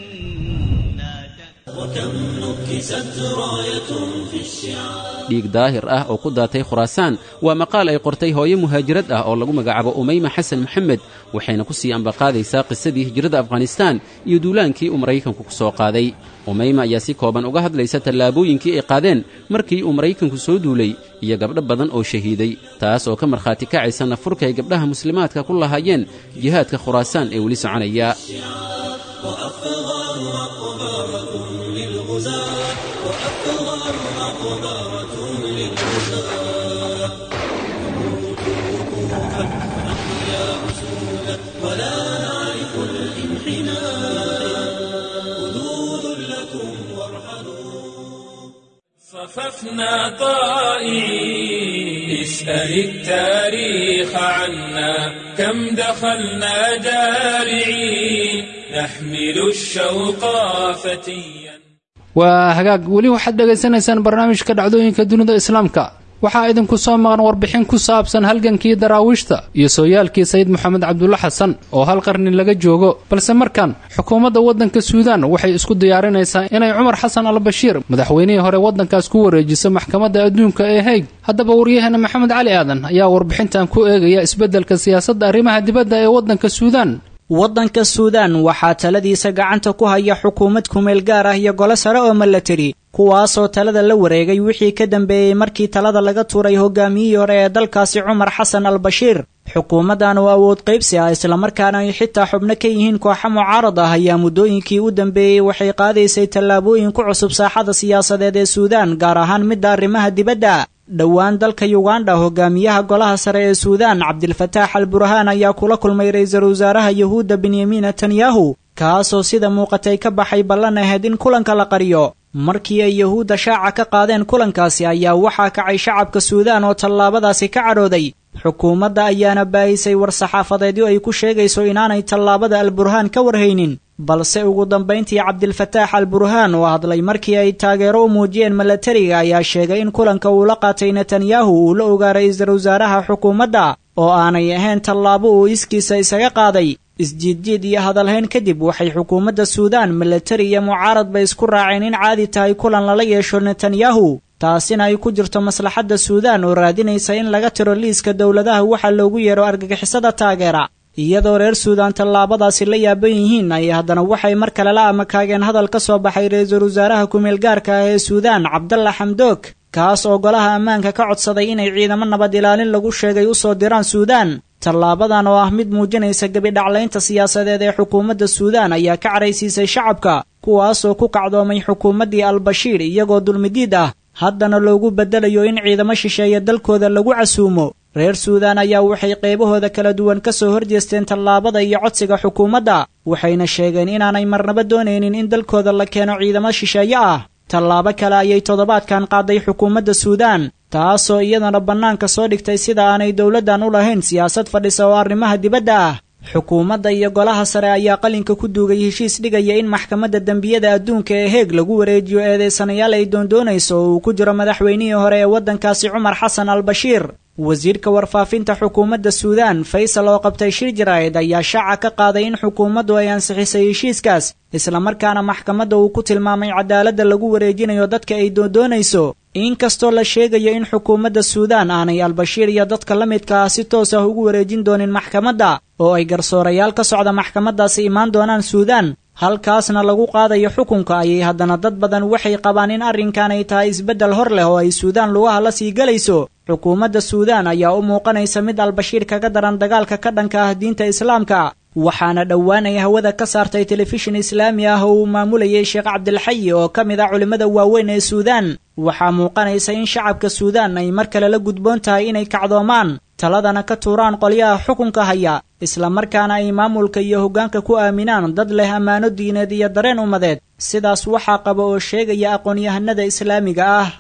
dhiig daahir ah oo ku daatay khuraasaan waa maqaal ay qortay hooyo muhaajirad ah oo lagu magacaabo umayma xasan maxamed waxayna ku sii ambaqaadaysaa qisadii hijrada afghanistaan iyo duulaankii uu maraykanku ku soo qaaday umayma ayaa si kooban uga hadlaysa tallaabooyinkii ay qaadeen markii uu maraykanku soo duulay iyo gabdho badan oo shahiiday taas oo ka markhaati kacaysa nafurka ay gabdhaha muslimaadka ku lahaayeen jihaadka khuraasaan ee weli soconaya صففنا طائعين اسأل التاريخ عنا كم دخلنا دارعين نحمل الشوق فتيا waa hagaag weli waxaad dhegaysanaysaan barnaamijka dhacdooyinka dunida islaamka waxaa idinku soo maqan warbixin ku saabsan halgankii daraawiishta iyo sooyaalkii sayid moxamed cabdulla xasan oo hal qarni laga joogo balse markan xukuumadda waddanka suudaan waxay isku diyaarinaysaa inay cumar xasan albashiir madaxweynihii hore waddankaas ku wareejiso maxkamadda adduunka ee hayd haddaba waryaheena maxamed cali aadan ayaa warbixintan ku eegaya isbeddelka siyaasadda arrimaha dibadda ee waddanka suudaan waddanka suudaan waxaa taladiisa gacanta ku haya xukuumad kumeel gaar ah iyo golo sare oo milatari kuwaasoo talada la wareegay wixii ka dambeeyey markii talada laga tuuray hogaamiyihii hore ee dalkaasi cumar xasan albashiir xukuumaddan oo awood qaybsi ah islamarkaana ay xitaa xubno ka yihiin kooxa mucaarad ah ayaa muddooyinkii u dambeeyey waxay qaadaysay tallaabooyin ku cusub saaxada siyaasadeed ee suudaan gaar ahaan midda arrimaha dibadda dhowaan dalka yugandha hogaamiyaha golaha sare ee suudaan cabdilfataax al burhaan ayaa kula kulmay ra-iisul wasaaraha yahuudda benyamin netanyahu kaasoo sida muuqatay ka baxay ballan ahayd in kulanka la qariyo markii ay yahuudda shaaca ka qaadeen kulankaasi ayaa waxaa kacay shacabka suudaan oo tallaabadaasi ka cadhooday xukuumadda ayaana baahisay war-saxaafadeedyo ay ku sheegayso inaanay tallaabada al burhaan ka warhaynin balse ugu dambayntii cabdilfataax al burhaan oo hadlay markii ay taageero u muujiyeen milatariga ayaa sheegay in kulanka uu la qaatay netanyahu uu la ogaa ra-iisul wasaaraha xukuumadda oo aanay ahayn tallaabo uu iskiisa isaga qaaday isjiidjiid iyo hadalhayn kadib waxay xukuumadda suudaan milatari iyo mucaaradba isku raaceen in caadi tahay kulan lala yeesho netanyahu taasina ay ku jirto maslaxadda suudaan oo raadinaysa in laga tiro liiska dowladaha waxa loogu yeero argagixisada taageera iyadoo reer suudaan tallaabadaasi la yaaban yihiin ay haddana waxay mar kale la amakaageen hadal ka soo baxay ra-iisul wasaaraha kumeel gaarka ah ee suudaan cabdalla xamdoog kaas oo golaha ammaanka ka codsaday inay ciidamo nabad ilaalin lagu sheegay u soo diraan suudaan tallaabadan oo ah mid muujinaysa gebidhaclaynta siyaasadeed ee xukuumadda suudaan ayaa ka caraysiisay shacabka kuwaasoo ku kacdoomay xukuumaddii albashiir iyagoo dulmidiid ah haddana loogu beddelayo in ciidamo shisheeye dalkooda lagu casuumo reer suudaan ayaa waxay qaybahooda kala duwan ka soo horjeesteen tallaabada iyo codsiga xukuumadda waxayna sheegeen inaanay marnaba doonaynin in dalkooda la keeno ciidamo shisheeye ah tallaabo kale ayay toddobaadkan qaaday xukuumadda suudaan taasoo iyadana bannaanka soo dhigtay sida aanay dowladdan u lahayn siyaasad fadhisa oo arrimaha dibadda ah xukuumadda iyo golaha sare ayaa qalinka ku duugay heshiis dhigaya in maxkamadda dembiyada adduunka ee heeg lagu wareejiyo eedeysanayaal ay doondoonayso oo uu ku jiro madaxweynihii hore ee waddankaasi cumar xasan albashiir wasiirka warfaafinta xukuumadda suudaan faysal oo qabtay shir jaraa'id ayaa shaaca ka qaaday in xukuumaddu ay ansixisay heshiiskaas islamarkaana maxkamadda uu ku tilmaamay cadaaladda lagu wareejinayo dadka ay doondoonayso inkastoo la sheegayo in xukuumadda suudaan aanay albashiir iyo dadka la midka ah si toos ah ugu wareejin doonin maxkamadda oo ay garsoorayaal ka socda maxkamaddaasi imaan doonaan suudaan halkaasna lagu qaadayo xukunka ayay haddana dad badan waxay qabaan in arrinkan ay tahay isbeddel hor leh oo ay suudaan lugaha la sii gelayso xukuumadda suudaan ayaa u muuqanaysa mid albashiir kaga daran dagaalka ka dhanka ah diinta islaamka waxaana dhowaan ay hawada ka saartay telefishin islaami ah oo uu maamulayay sheekh cabdilxayi oo ka mid ah culimmada waaweyn ee suudaan waxaa muuqanaysa in shacabka suudaan ay mar kale la gudboon tahay inay kacdoomaan taladana ka tuuraan qolyaha xukunka haya islamarkaana ay maamulka iyo hoggaanka ku aaminaan dad leh ammaano diineed iyo dareen ummadeed sidaas waxaa qaba oo sheegaya aqoon-yahanada islaamiga ah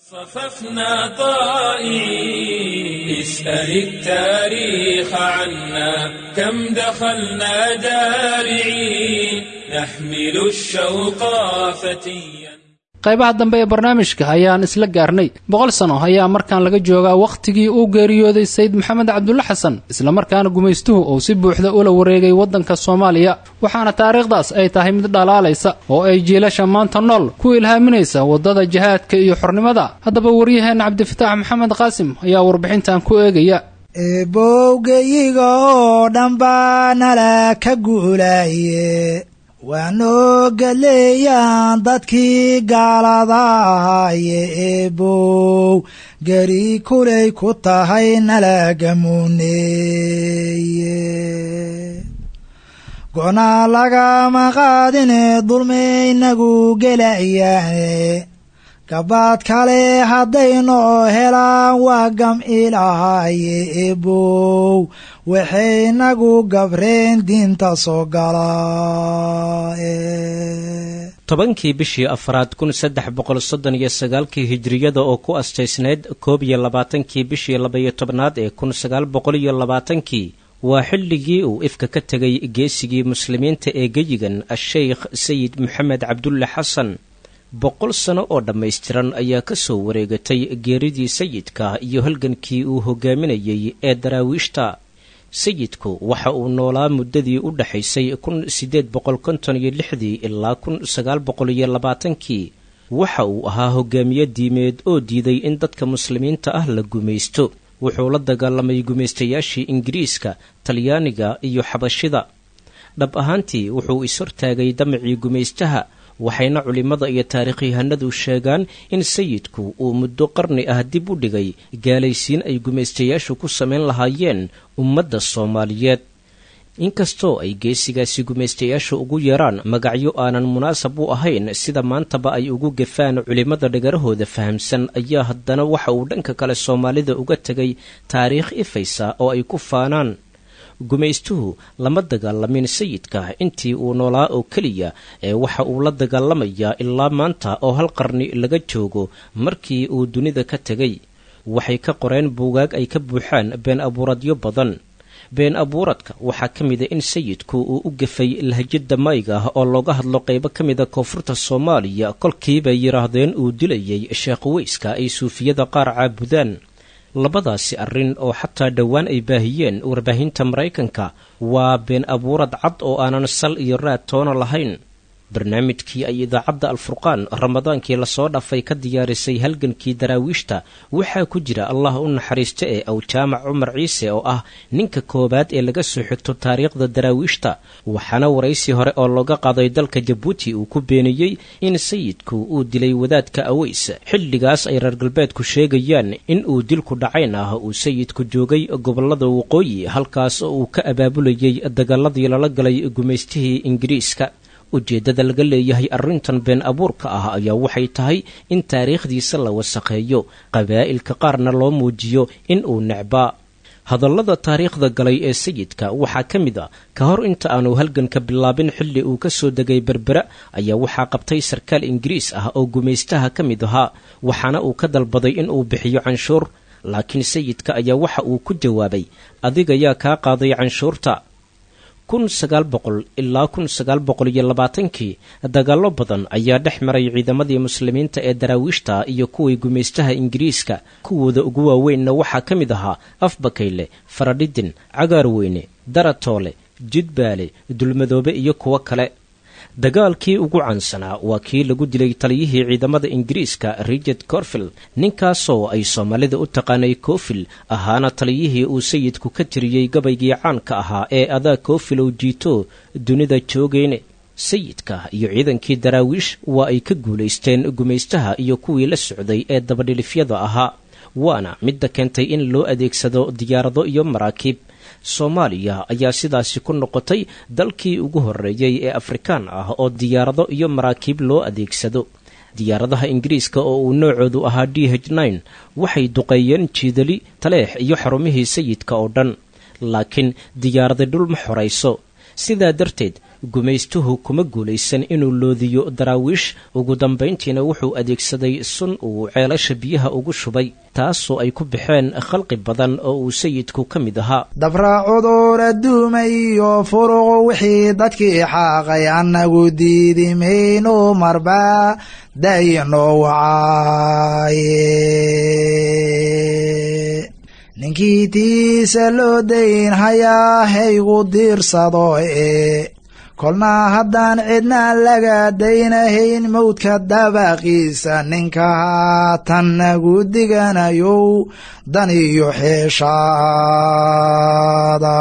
صففنا طائعين اسأل التاريخ عنا كم دخلنا دارعين نحمل الشوق فتيا. qaybaha dambe ee barnaamijka ayaan isla gaarnay. boqol sano ayaa markaan laga joogaa wakhtigii uu geeriyooday sayid maxamed cabdulle xasan, isla markaana gumaystuhu uu si buuxda ula wareegay waddanka Soomaaliya. waxaana taariikhdaas ay tahay mid dhalaalaysa oo ay jiilasha maanta nool ku ilhaaminaysa wadada jihaadka iyo xornimada. haddaba waryaheena Cabdifataax Maxamed Qaasim ayaa warbixintan ku eegaya. eebowgayga oo dhanbaa nala ka guulaaye waanoo galeeyaan dadkii gaalada ahaye eebow gari kulay ku tahay nalagamuneeye go'naa lagama qaadine dulmaynagu gelayaane gabaad kale haddaynoo helaan waa gam ilaahaye eebow waxaynagu gabreen diinta soo galaa. tobankii bishii afraad kun saddex boqol soddon iyo sagaalkii hijriyada oo ku astaysneyd koob iyo labaatankii bishii labaiyo tobnaad ee kun sagaal boqol iyo labaatankii waa xilligii uu ifka ka tegay geesigii muslimiinta ee geyigan asheykh sayid maxamed cabdulle xasan. boqol sano oo dhammaystiran ayaa ka soo wareegatay geeridii sayidka iyo halgankii uu hogaaminayay ee daraawiishta. sayidku waxa uu noolaa muddadii u dhaxaysay kun siddeed boqol konton iyo lixdii ilaa kun sagaal boqol iyo labaatankii. waxa uu ahaa hogaamiye diimeed oo diiday in dadka muslimiinta ah la gumaysto. wuxuu la dagaalamay gumaystayaashii ingiriiska, talyaaniga iyo xabashida. dhab ahaantii wuxuu is-hortaagay damacii gumaystaha, waxayna culimmada iyo taarikhyahanadu sheegaan in sayidku uu muddo qarni ah dib u dhigay gaalaysiin ay gumaystayaashu ku samayn lahaayeen ummadda Soomaaliyeed. inkastoo ay geesigaasi gumaystayaashu ugu yeeraan magacyo aanan munaasab u ahayn sida maantaba ay ugu gefaan culimmada dhagarahooda fahamsan, ayaa haddana waxa uu dhanka kale Soomaalida uga tegay taariikh ifaysa oo ay ku faanaan. gumaystuhu lama dagaalamin sayidka intii uu noolaa oo keliya ee waxa uu la dagaalamayaa ilaa maanta oo hal qarni laga joogo markii uu dunida ka tegay. waxay ka qoreen buugaag ay ka buuxaan been abuuradyo badan. been abuuradka waxaa ka mida in sayidku uu u gafay lahjada mayga ah oo looga hadlo qaybo ka mida koonfurta Soomaaliya kolkiibay yidhaahdeen uu dilayay sheekh weyska ay suufiyada qaar caabudaan. labadaasi arrin oo xataa dhowaan ay baahiyeen warbaahinta Maraykanka waa been abuurad cad oo aanan sal iyo raad toona lahayn. barnaamijkii ay idaacadda alfurqaan ramadaankii lasoo dhafay ka diyaarisay halgankii daraawiishta waxaa ku jira allah u naxariista ee awjaamac cumar ciise oo ah ninka koowaad ee laga soo xigto taariikhda daraawiishta. waxaana waraysi hore oo looga qaaday dalka Jabuuti uu ku beeniyey in sayidku uu dilay wadaadka Aweys. xilligaas ay reer galbeedku sheegayaan in uu dilku dhacayn ah uu sayidku joogay gobolada waqooyi, halkaas oo uu ka abaabulayay dagaaladii lala galay gumaystihii Ingiriiska. ujeeddada laga leeyahay arrintan been abuurka ah ayaa waxay tahay in taariikhdiisa la wasakheeyo, qabaa'ilka qaarna loo muujiyo in uu necbaa. hadallada taariikhda galay ee sayidka waxaa ka mid a ka hor inta aanu halganka bilaabin xilli uu ka soo degay berbera ayaa waxaa qabtay sarkaal ingiriis ah oo gumaystaha ka mid ahaa, waxaana uu ka dalbaday in uu bixiyo canshuur. laakiin sayidka ayaa waxa uu ku jawaabay, adiga yaa kaa qaaday canshuurta. kun sagaal boqol ilaa kun sagaal boqol iyo labaatankii dagaallo badan ayaa dhex maray ciidamadii muslimiinta ee daraawiishta iyo kuwii gumaystaha Ingiriiska. kuwooda ugu waaweynna waxaa ka mid ahaa Afbakayle, Faradhidin, Cagaarweyne, Daratoole, Jidbaale, Dulmadoobe iyo kuwo kale. dagaalkii ugu caansanaa waa kii lagu dilay taliyihii ciidamada Ingiriiska Richard Corfield, ninkaasoo ay Soomaalida u taqaanay Cofield, ahaana taliyihii uu sayidku ka tiriyey gabaygii caanka ahaa ee adaa Cofield oo jiito dunida joogayne. sayidka iyo ciidankii daraawiish waa ay ka guulaysteen gumaystaha iyo kuwii la socday ee dabadhilifyada ahaa, waana midda keentay in loo adeegsado diyaarado iyo maraakiib. Soomaaliya ayaa sidaasi ku noqotay dalkii ugu horreeyay ee Afrikaan ah oo diyaarado iyo maraakiib loo adeegsado. diyaaradaha Ingiriiska oo uu noocoodu ahaa D H nine waxay duqeeyeen Jiidali, Taleex iyo xarumihii sayidka oo dhan, laakiin diyaarada dhul ma xorayso. sidaa darteed gumaystuhu kuma guulaysan inuu loodiyo daraawiish ugu dambayntiina wuxuu adeegsaday sun uu ceelasha biyaha ugu shubay taasoo ay ku baxeen khalqi badan oo uu sayidku ka mid ahaa. dabra cudur adduuma iyo furuq wixii dadkii xaaqay annagu diidi mayno marba dayno wacaaye ninkii tiisa loo dayn hayaa haygu diirsado ee kolna haddaan cidna laga daynahayn mawdka dabaqiisa ninka haatan nagu diganayow dan iyo xeeshaada.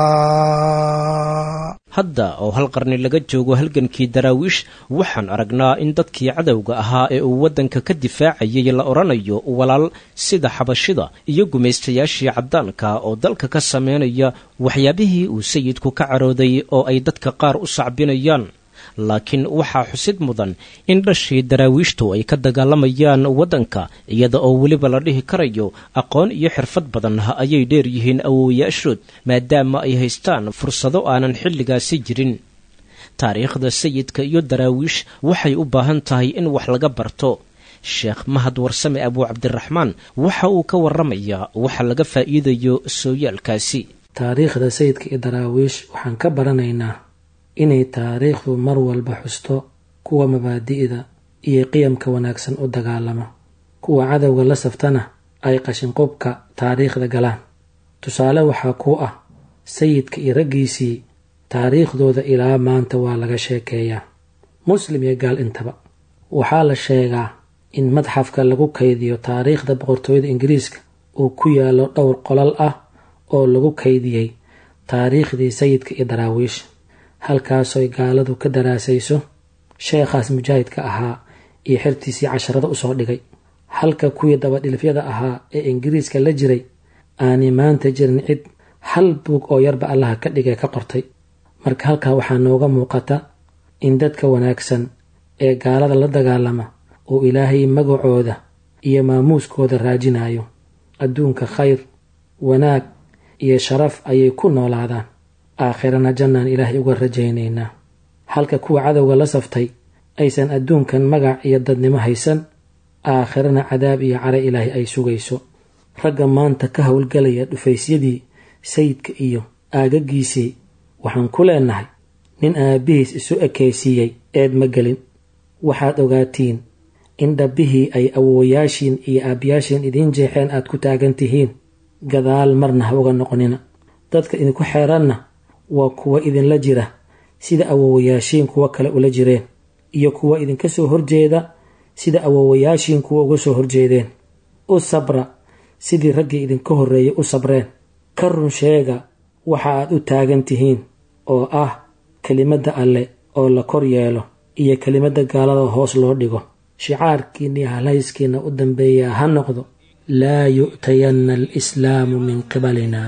hadda oo hal qarni laga joogo halgankii daraawiish waxaan aragnaa in dadkii cadowga ahaa ee uu waddanka ka difaacayay la odhanayo walaal sida xabashida iyo gumaystayaashii caddaanka oo dalka ka sameynaya waxyaabihii uu sayidku ka carooday oo ay dadka qaar u sacbinayaan. laakiin waxaa xusid mudan in dhashii daraawiishtu ay ka dagaalamayaan waddanka iyada oo weliba la dhihi karayo aqoon iyo xirfad badan ayay dheer yihiin awoowayaashood maadaama ay haystaan fursado aanan xilligaasi jirin. taariikhda sayidka iyo daraawiish waxay u baahan tahay in wax laga barto. sheekh mahad warsame abuu cabdiraxmaan waxa uu ka warramayaa waxa laga faa'iidayo sooyaalkaasi. taariikhda sayidka iyo daraawiish waxaan ka baranaynaa inay taariikhdu mar walba xusto kuwa mabaadi'da iyo qiyamka wanaagsan u dagaalama, kuwa cadowga la saftana ay qashinqubka taariikhda galaan. tusaale waxaa ku ah sayidka iyo raggiisii taariikhdooda ilaa maanta waa laga sheekeeyaa, muslim iyo gaal intaba. waxaa la sheegaa in madxafka lagu kaydiyo taariikhda boqortooyada ingiriiska uu ku yaalo dhowr qolal ah oo lagu kaydiyey taariikhdii sayidka iyo daraawiish, halkaasoy gaaladu ka daraasayso sheekhaas mujaahidka ahaa iyo xertiisii casharada usoo dhigay, halka kuwii dabadhilifyada ahaa ee ingiriiska la jiray aanay maanta jirin cid hal buug oo yarba allaha ka dhigay ka qortay. marka halkaa waxaa nooga muuqata in dadka wanaagsan ee gaalada la dagaalama uu ilaahay magacooda iyo maamuuskooda raajinayo. adduunka khayr, wanaag iyo sharaf ayay ku noolaadaan, aakhirana jannaan ilaahay uga rajaynaynaa. halka kuwa cadowga la saftay aysan adduunkan magac iyo dadnimo haysan, aakhirana cadaab iyo cara ilaahay ay sugayso. ragga maanta ka howlgalaya dhufaysyadii sayidka iyo aagagiisii waxaan ku leenahay nin aabbihiis isu ekaysiiyey eed ma gelin. waxaad ogaatiin in dhabbihii ay awowayaashiin iyo aabbiyaashiin idiin jeexeen aad ku taagan tihiin, gadaal marna ha uga noqonina. dadka idinku xeeranna waa kuwa idinla jira sida awowayaashiin kuwa kale ula jireen, iyo kuwa idinka soo horjeeda sida awowayaashiin kuwa uga soo horjeedeen. u sabra sidii raggii idinka horreeyay u sabreen. ka run sheega waxa aad u taagan tihiin oo ah kelimadda alle oo la kor yeelo iyo kelimadda gaalada hoos loo dhigo. shicaarkiinna iyo halhayskiinna u dambeeyaa ha noqdo laa yu'tayanna alislaamu min qibalina.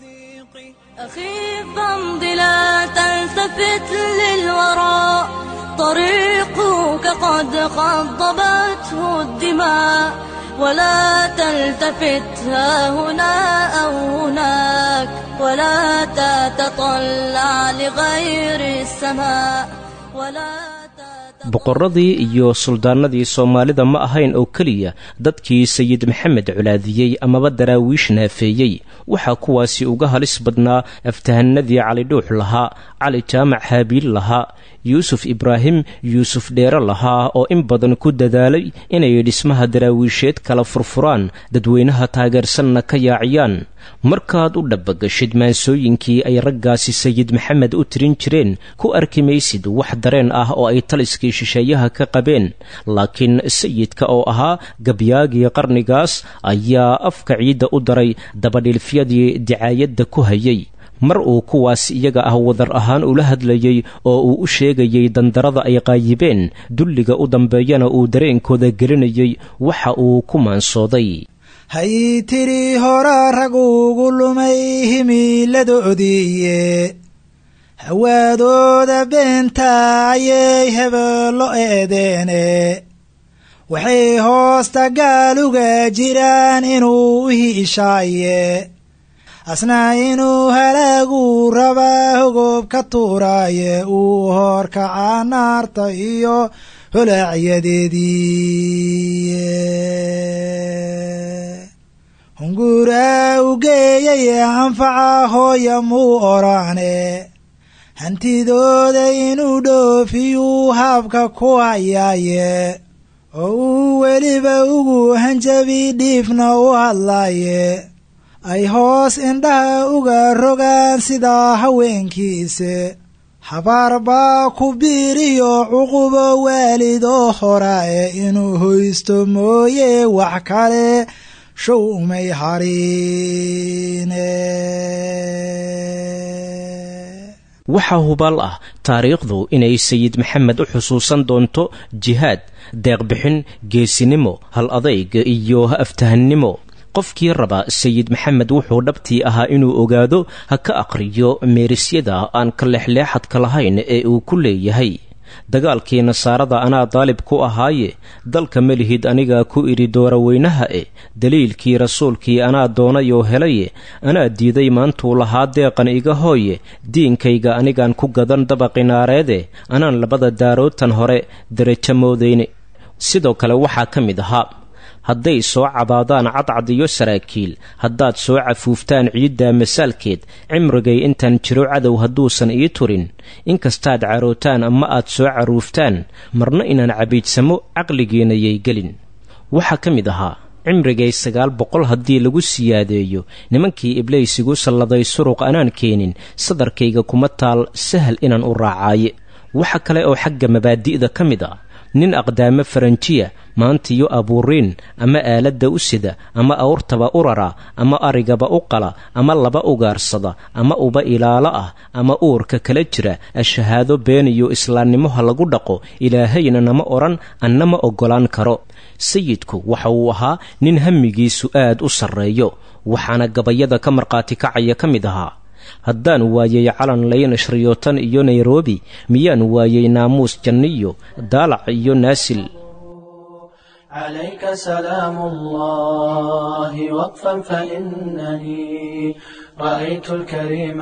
لا تلتفت للوراء طريقك قد خضبته الدماء ولا تلتفت ها هنا أو هناك ولا تتطلع لغير السماء ولا boqorradii iyo suldaanadii soomaalida ma ahayn oo keliya dadkii sayid maxamed colaadiyey amaba daraawiish naafeeyey. waxaa kuwaasi uga halis badnaa aftahanadii cali dhuux lahaa, cali jaamac haabiil lahaa, yuusuf ibraahim yuusuf dheere lahaa oo in badan ku dadaalay inay dhismaha daraawiisheed kala furfuraan, dadweynaha taageersanna ka yaaciyaan. markaad u dhabbagashid maansooyinkii ay raggaasi sayid maxamed u tirin jireen ku arki maysid wax dareen ah oo ay taliskii shisheeyaha ka qabeen. laakiin sayidka oo ahaa gabyaagii qarnigaas ayaa afka ciidda u daray dabadhilfyadii dicaayadda ku hayay. mar uu kuwaas iyaga ah wadar ahaan ula hadlayey oo uu u sheegayey dandarada ay qaayibeen, dulliga u dambeeyana uu dareenkooda gelinayey, waxa uu ku maansooday. hay tiri hora rag ugu lumay himiiladoodiiye hawaadooda beenta ayay hebello eedeene waxay hoosta gaaluga jiraan inuu u hiishaaye asna inuu halaagu rabaa hogo hubka tuuraaye uu horkaca naarta iyo holaacyadeedii hunguraa u geeyaye anfaca hooya muu oraane hantidooda inuu dhoofiyuu habka ku hayaaye oo uu weliba ugu hanjabi dhiifna u hadlaaye ay hoos indhaha uga rogaan sidaa haweenkiise habaar baa ku biiriyo cuqubo waalid oo horaae inuu hoysto mooye wax kale show umay hariine waxaa hubaal ah taariikhdu inay sayid maxamed u xusuusan doonto jihaad deeqbixin geesinimo hal adayg iyo aftahannimo qofkii raba sayid maxamed wuxuu dhabtii ahaa inuu ogaado ha ka aqriyo meerisyada aan ka leexleexadka lahayn ee uu ku leeyahay dagaalkii nasaarada anaa daalib ku ahaaye dalka melihid anigaa ku idhi dooroweynaha e daliilkii rasuulkii anaa doonayoo helaye anaa diiday maantuu lahaa deeqan iga hooye diinkayga anigaan ku gadan dabaqinaareede anaan labada daarootan hore derajo moodayne sidoo kale waxaa ka mid ahaa hadday soo cabaadaan cadcad iyo saraakiil haddaad soo cafuuftaan ciiddaa masaalkeed cimrigay intaan jiro cadow hadduusan ii turin inkastaad carootaan ama aad soo caruuftaan marna inaan cabiidsamo caqligiinayay gelin waxaa ka mid ahaa cimrigay sagaal boqol haddii lagu siyaadeeyo nimankii ibliisigu salladay suruq anaan keenin sadarkayga kuma taal sahal inaan u raacaaye waxa kale oo xagga mabaadi'da ka mid ah nin aqdaamo faranjiya maantiyo abuuriin ama aaladda u sida ama awrtaba u rara ama arigaba u qala ama laba ugaarsada ama uba ilaalo ah ama uurka kala jira ashahaado been iyo islaamnimo ha lagu dhaqo ilaahayna nama odhan annama oggolaan karo sayidku waxa uu ahaa nin hamigiisu aad u sarreeyo waxaana gabayada ka markhaati kacaya ka mid ahaa haddaan waayay calan laynashriyootan iyo nairobi miyaan waayay naamuus janniyo daalac iyo naasil عليك سلام الله وقفا فإنني رأيت الكريم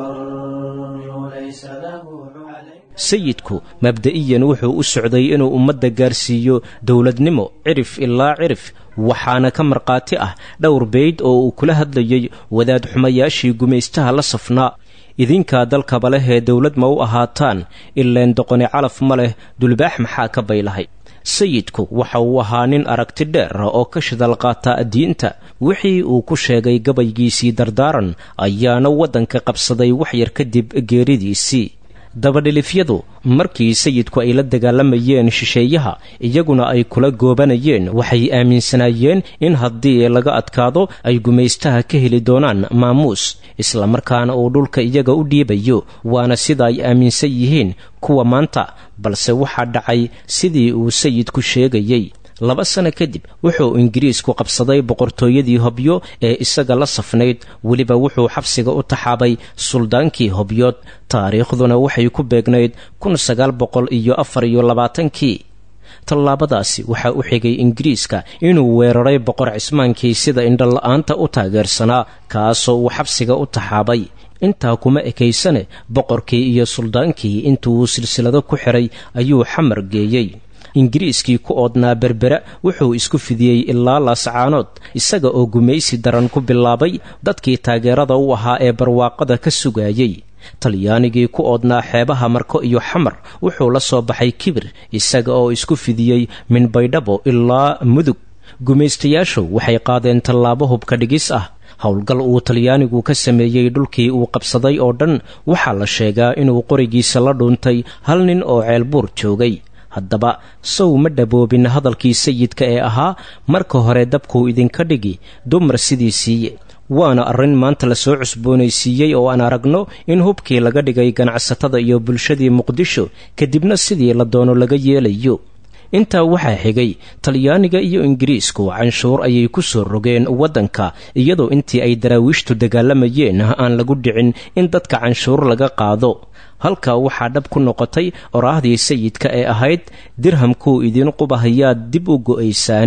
الحر ليس له عليك sayidku mabda'iyan wuxuu u socday inuu ummadda gaarsiiyo dowladnimo cirif ilaa cirif waxaana ka markhaati ah dhowr bayd oo uu kula hadlayay wadaad xumayaashii gumaystaha la safnaa idinkaa dalkaba leh ee dowlad ma u ahaataan ileen doqoni calaf ma leh dulbaax maxaa ka baylahay sayidku waxa uu ahaa nin aragti dheer oo ka shidal qaata diinta wixii uu ku sheegay gabaygiisii dardaaran ayaana waddanka qabsaday waxyar kadib geeridiisii dabadhilifyadu markii sayidku ay la dagaalamayeen shisheeyaha iyaguna ay kula goobanayeen waxay aaminsanaayeen in haddii laga adkaado ay gumaystaha ka heli doonaan maamuus islamarkaana uu dhulka iyaga u dhiibayo waana sida ay aaminsan yihiin kuwa maanta balse waxaa dhacay sidii uu sayidku sheegayey laba sano kadib wuxuu ingiriisku qabsaday boqortooyadii hobyo ee isaga la safnayd weliba wuxuu xabsiga u taxaabay suldaankii hobyood taariikhduna waxay ku beegnayd kun sagaal boqol iyo afar iyo labaatankii tallaabadaasi waxaa u xigay ingiriiska inuu weeraray boqor cismaankii sida indhola-aanta u taageersanaa kaasoo uu xabsiga u taxaabay intaa kuma ekaysane boqorkii iyo suldaankii intuu silsilado ku xiray ayuu xamar geeyey ingiriiskii ku oodnaa berbera wuxuu isku fidiyey ilaa laascaanood isaga oo gumaysi daran ku bilaabay dadkii taageerada u ahaa ee barwaaqada ka sugayey talyaanigii ku oodnaa xeebaha marko iyo xamar wuxuu la soo baxay kibir isaga oo isku fidiyey min baydhabo ilaa mudug gumaystayaashu waxay qaadeen tallaabo hubka dhigis ah howlgal uu talyaanigu ka sameeyey dhulkii uu qabsaday oo dhan waxaa la sheegaa inuu qorigiisa la dhuuntay hal nin oo ceelbuur joogay haddaba sow ma dhaboobin hadalkii sayidka ee ahaa marka hore dabkuu idinka dhigi dumar sidii siiye waana arrin maanta lasoo cusboonaysiiyey oo aan aragno in hubkii laga dhigay ganacsatada iyo bulshadii muqdisho kadibna sidii la doono laga yeelayo intaa waxaa xigay talyaaniga iyo ingiriisku canshuur ayay ku soo rogeen waddanka iyadoo intii ay daraawiishtu dagaalamayeen aan lagu dhicin in dadka canshuur laga qaado halkaa waxaa dhab ku noqotay oraahdii sayidka ee ahayd dirhamkuu idin qubahayaad dib u go'aysaane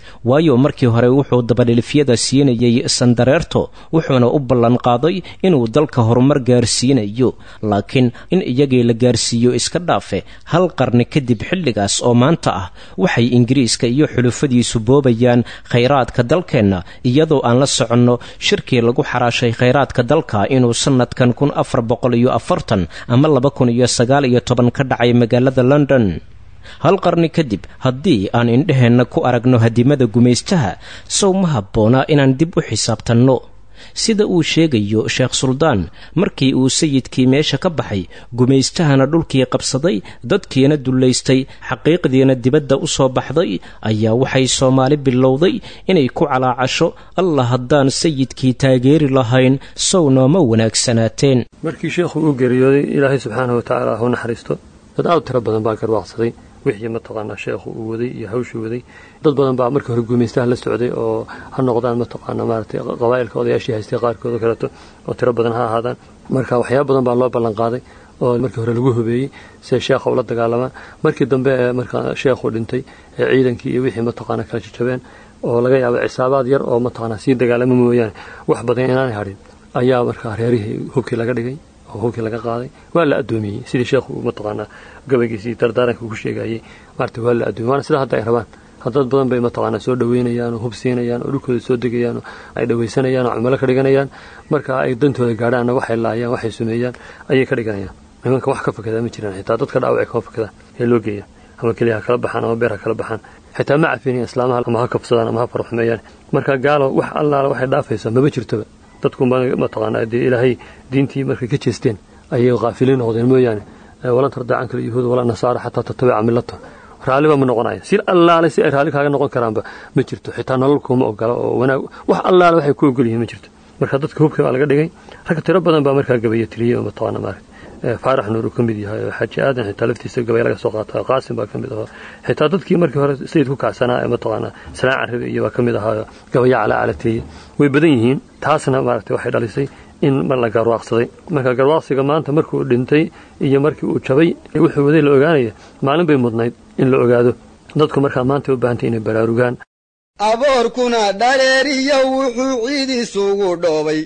waayo markii hore wuxuu dabadhilifyada siinayey sandareerto wuxuuna u ballanqaaday inuu dalka horumar gaarsiinayo laakiin in iyagii la gaarsiiyo iska dhaafe hal qarni kadib xilligaas oo maanta ah waxay ingiriiska iyo xulufadiisu boobayaan khayraadka dalkeenna iyadoo aan la soconno shirkii lagu xaraashay khayraadka dalka inuu sannadkan kun afar boqol iyo afartan ama laba kun iyo sagaal iyo toban ka dhacay magaalada london hal qarni kadib haddii aan indheheenna ku aragno hadimada gumaystaha sow ma habboonaa inaan dib u xisaabtanno sida uu sheegayo sheekh suldaan markii uu sayidkii meesha ka baxay gumaystahana dhulkii qabsaday dadkiina dullaystay xaqiiqdiina dibadda u soo baxday ayaa waxay soomaali bilowday inay ku calaacasho allah haddaan sayidkii taageeri lahayn sow nooma wanaagsanaateen markii sheekhu uu geeriyooday ilaahay subxaanahu watacaala ha u naxariisto dad aad u tiro badan baa garwaaqsaday wixii mataqaanaa sheekhu uu waday iyo hawshuu waday dad badan baa markii hore gumaystaha la socday oo ha noqdaan mataqaanaa maaragtay qabaa'ilka odayaashii haystay qaarkooda kaleeto oo tiro badan ha ahaadaan marka waxyaaba badan baa loo ballanqaaday oo markii hore lagu hubeeyey siay sheekha ula dagaalamaan markii dambe ee markaa sheekhu dhintay ee ciidankii iyo wixii mataqaanaa kala jajabeen oo laga yaaba cisaabaad yar oo mataqaanaa sii dagaalama mooyaane wax badan inaanay hadhin ayaa markaa reerihii hubkii laga dhigay oo hubkii laga qaaday waa la addoomiyey sidii sheekhu mataqaanaa gabaygiisii dardaaranka ku sheegayey maarta waa la addoomiyey waana sida hadda ay rabaan haddad badan bay mataqaanaa soo dhaweynayaan oo hub siinayaan oo dhulkooda soo degayaan oo ay dhawaysanayaan oo cumalo ka dhiganayaan marka ay dantooda gaadhaanna waxay laayaan waxay sumeeyaan ayay ka dhiganayaan nimanka wax ka fakadaa ma jiraan xitaa dadka dhaawacay kama fakadaan ee loo geeya ama keliya ha kala baxaan ama beer ha kala baxaan xitaa ma cafinayan islaamaha ama ha kabsadaan ama ha farxumeeyaan marka gaalo wax allaala waxay dhaafaysaa maba jirtoba dadku mataqaanaa dee ilaahay diintii markay ka jeesteen ayay qaafiliin noqdeen mooyaane walan tardaa canka alyahuuda walaa nasaara xataa tatabica millato raalliba ma noqonaya si allaale si ay raalli kaaga noqon karaanba ma jirto xitaa nolol kuuma ogola oo wanaag wax allaale waxay ku ogol yihiin ma jirto marka dadka hubka baa laga dhigay rag tiro badan baa markaa gabaya tiliyey oo mataqaanaa maaragtay faarax nuur uu ka mid yahay xaaji aadan xitaa laftiisa gabay laga soo qaata qaasim baa ka mid ahaa xitaa dadkii markii hore sayid ku kacsanaa ee mataqaanaa salaan carabi iyo baa ka mid ahaa gabaya calaa calateeye way badan yihiin taasna maaragtay waxay dhalisay in mar la garwaaqsaday marka garwaaqsiga maanta markuu dhintay iyo markii uu jabay wuxuu waday la ogaanaya maalin bay mudnayd in la ogaado dadku markaa maanta u baahantay inay baraarugaan aboorkuna dhareeriyo wuxuu ciid isugu dhoobay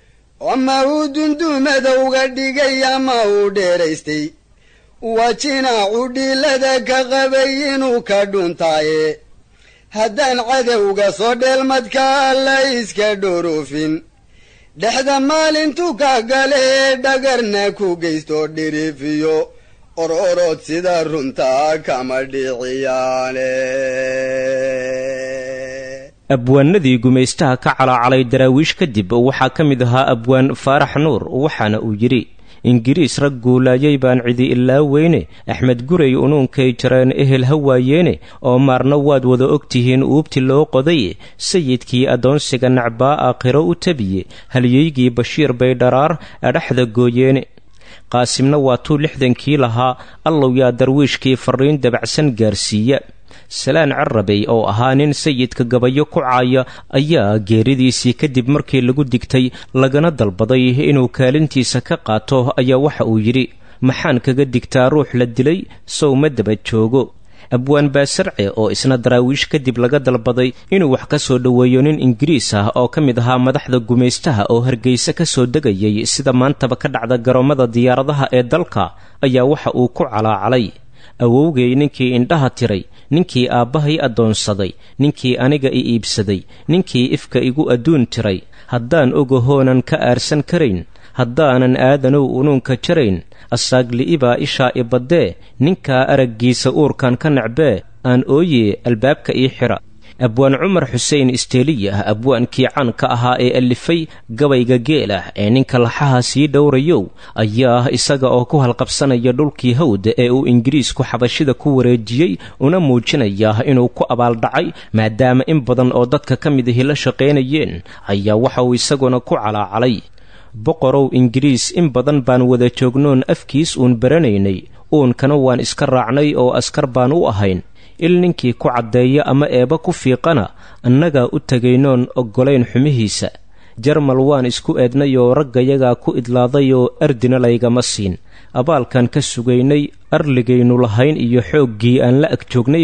ama uu dundumada uga dhigay ama uu dheeraystay wajinaacu dhilada ka qabay inuu ka dhuntaaye haddaan cadowga soo dheelmadkaa la iska dhorofin dhexda maalintu ka galee dhagarna ku geysto dhirifiyo ororod sida runtaa kama dhiciyaane abwaanadii gumaystaha ka calaacalay daraawiish kadib waxaa ka mid ahaa abwaan faarax nuur waxaana uu yidhi ingiriis rag guulaayay baan cidi ilaa weyne axmed gurey unuunkay jareen ehel ha waayeene oo maarna waad wada og tihiin uubti loo qodaye sayidkii addoonsiga nacbaa aakhiro u tabiye halyeygii bashiir bay dharaar adhaxda gooyeene qaasimna waa tuu lixdankii lahaa allow yaa darwiishkii farriin dabacsan gaarsiiya salaan carabey oo ahaa nin sayidka gabayo ku caaya ayaa geeridiisii kadib markii lagu digtay lagana dalbaday inuu kaalintiisa ka qaato ayaa waxa uu yidhi maxaan kaga digtaa ruux la dilay sow ma daba joogo abwaan baasarce oo isna daraawiish kadib laga dalbaday inuu wax ka soo dhoweeyo nin ingiriis ah oo ka mid ahaa madaxda gumaystaha oo hargeysa ka soo degayay sida maantaba ka dhacda garoomada diyaaradaha ee dalka ayaa waxa uu ku calaacalay awowgay ninkii indhaha tiray ninkii aabbahay addoonsaday ninkii aniga i iibsaday ninkii ifka igu adduun tiray haddaan ogahoonan ka aarsan karayn haddaanan aadanow unuunka jarayn asaagli'ibaa ishaa i baddee ninkaa araggiisa uurkan ka necbee aan ooyee albaabka ii xidha abwaan cumar xuseen isteeliya ah abwaankii caanka ahaa ee allifay gabayga geel ah ee ninka laxaha sii dhowrayow ayaa isaga oo ku halqabsanaya dhulkii hawda ee uu ingiriisku xabashida ku wareejiyey una muujinaya inuu ku abaaldhacay maadaama in badan oo dadka ka mid ahi la shaqaynayeen ayaa waxa uu isaguna ku calaacalay boqorow ingiriis in badan baan wada joognoon afkiis uun baranaynay uunkana waan iska raacnay oo askar baan u ahayn il ninkii ku caddeeya ama eeba ku fiiqana annagaa u tegaynoon oggolayn xumihiisa jarmal waan isku eednay oo raggayagaa ku idlaaday oo ardina laygama siin abaalkan ka sugaynay arligaynu lahayn iyo xooggii aan la ag joognayba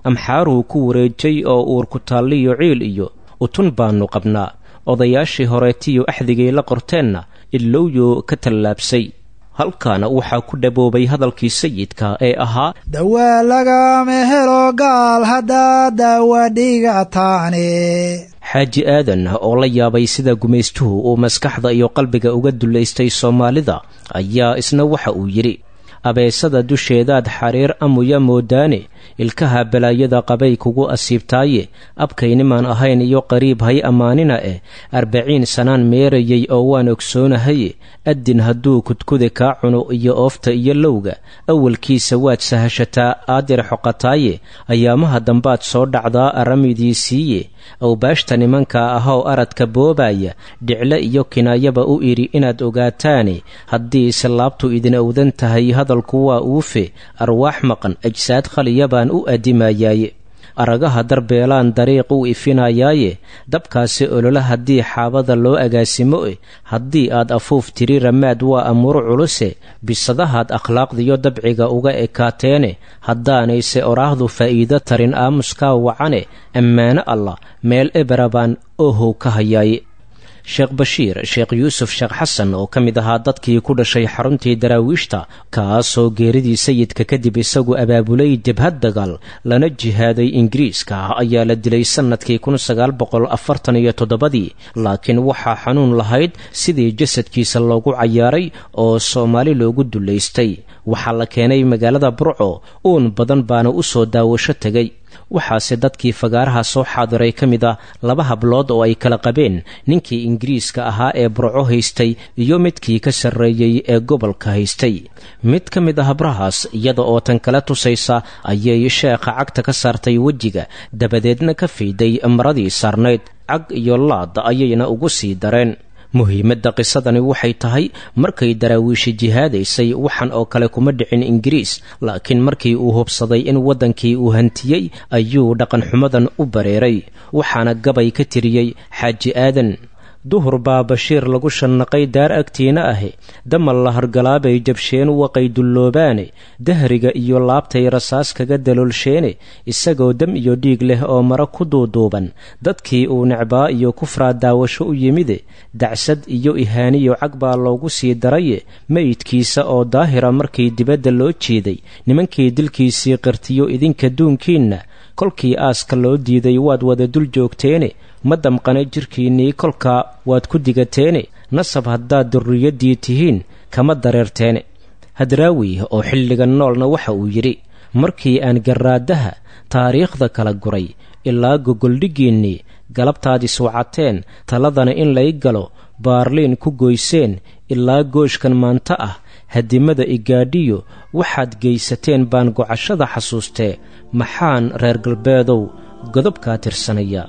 amxaaruu ku wareejay oo uur ku taalliyo ciil iyo utun baannu qabnaa odayaashii horeetiyo axdigay la qorteenna ilowyo ka tallaabsay halkaana waxaa ku dhaboobay hadalkii sayidka ee ahaa dawaa lagama helo gaal haddaa daawa dhigataane xaaji aadan oo la yaabay sida gumaystuhu uu maskaxda iyo qalbiga uga dullaystay soomaalida ayaa isna waxa uu yidhi abeesada dusheedaad xariir amuya moodaane ilkaha balaayada qabay kugu asiibtaaye abkaynimaan ahayn iyo qariib hay ammaanina eh arbaciin sanaan meerayay oo waan ogsoonahaye addin hadduu kudkuda kaa cuno iyo oofta iyo lowga awalkiisa waad sahashataa aadir xoqataaye ayaamaha dambaad soo dhacdaa aramidiisiiye awbaashta nimankaa ahoo aradka boobaya dhicle iyo kinaayaba u idhi inaad ogaataane haddii islaabtu idin owdan tahay hadalku waa uufe arwaax maqan ajsaad khaliya baan u addimayaaye aragaha darbeelaan dariiq u ifinayaaye dabkaasi ololo haddii xaabada loo agaasimo e haddii aad afuuf tiri ramaad waa amuur culuse bisadahaad akhlaaqdiyo dabciga uga ekaateene haddaanayse oraahdu faa'iido tarin aamuskaa wacane ammaano allah meel ebera baan ohow ka hayaaye sheekh bashiir sheekh yuusuf sheekh xasan oo ka mid ahaa dadkii ku dhashay xaruntii daraawiishta kaasoo geeridii sayidka kadib isagu abaabulay jabhad dagaal lana jihaaday ingiriiska ayaa la dilay sannadkii kun sagaal boqol afartan iyo toddobadii laakiin waxaa xanuun lahayd sidii jasadkiisa loogu cayaaray oo soomaali loogu dullaystay waxaa la keenay magaalada burco uun badan baana u soo daawasho tegay waxaase dadkii fagaaraha soo xaadiray ka mid ah laba hablood oo ay kala qabeen ninkii ingiriiska ahaa ee burco haystay iyo midkii ka sarreeyey ee gobolka haystay mid ka mid ah habrahaas iyada oo tan kala tusaysa ayay sheekha cagta ka saartay wejiga dabadeedna ka fiiday maradii saarnayd cag iyo laad ayayna ugu sii dareen muhiimadda qisadani waxay tahay markay daraawiishi jihaadaysay waxan oo kale kuma dhicin ingiriis laakiin markii uu hubsaday in waddankii uu hantiyey ayuu dhaqanxumadan u bareeray waxaana gabay ka tiriyey xaaji aadan duhur baa bashiir lagu shannaqay daar agtiina ahi damal la hargalaabay jabsheen waqay dulloobaane dahriga iyo laabtay rasaas kaga daloolsheene isagoo dam iyo dhiig leh oo mara ku duuduuban dadkii uu necbaa iyo kufraa daawasho u yimide dacsad iyo ihaaniyo cag baa loogu sii daraye meydkiisa oo daahira markii dibadda loo jiiday nimankii dilkiisii qirtiyo idinka duunkiinna kolkii aaska loo diiday waad wada dul joogteene ma damqana jirkiinnii kolkaa waad ku digateene nasab haddaad durriyaddii tihiin kama dareerteene hadraawi oo xilligan noolna waxa uu yidhi markii aan garraadaha taariikhda kala guray ilaa gogoldhiggiinnii galabtaad iswacateen taladana in lay galo baarliin ku goyseen ilaa gooshkan maanta ah hadimada igaadhiyo waxaad geysateen baan gocashada xasuustee maxaan reer galbeedow godobkaa tirsanaya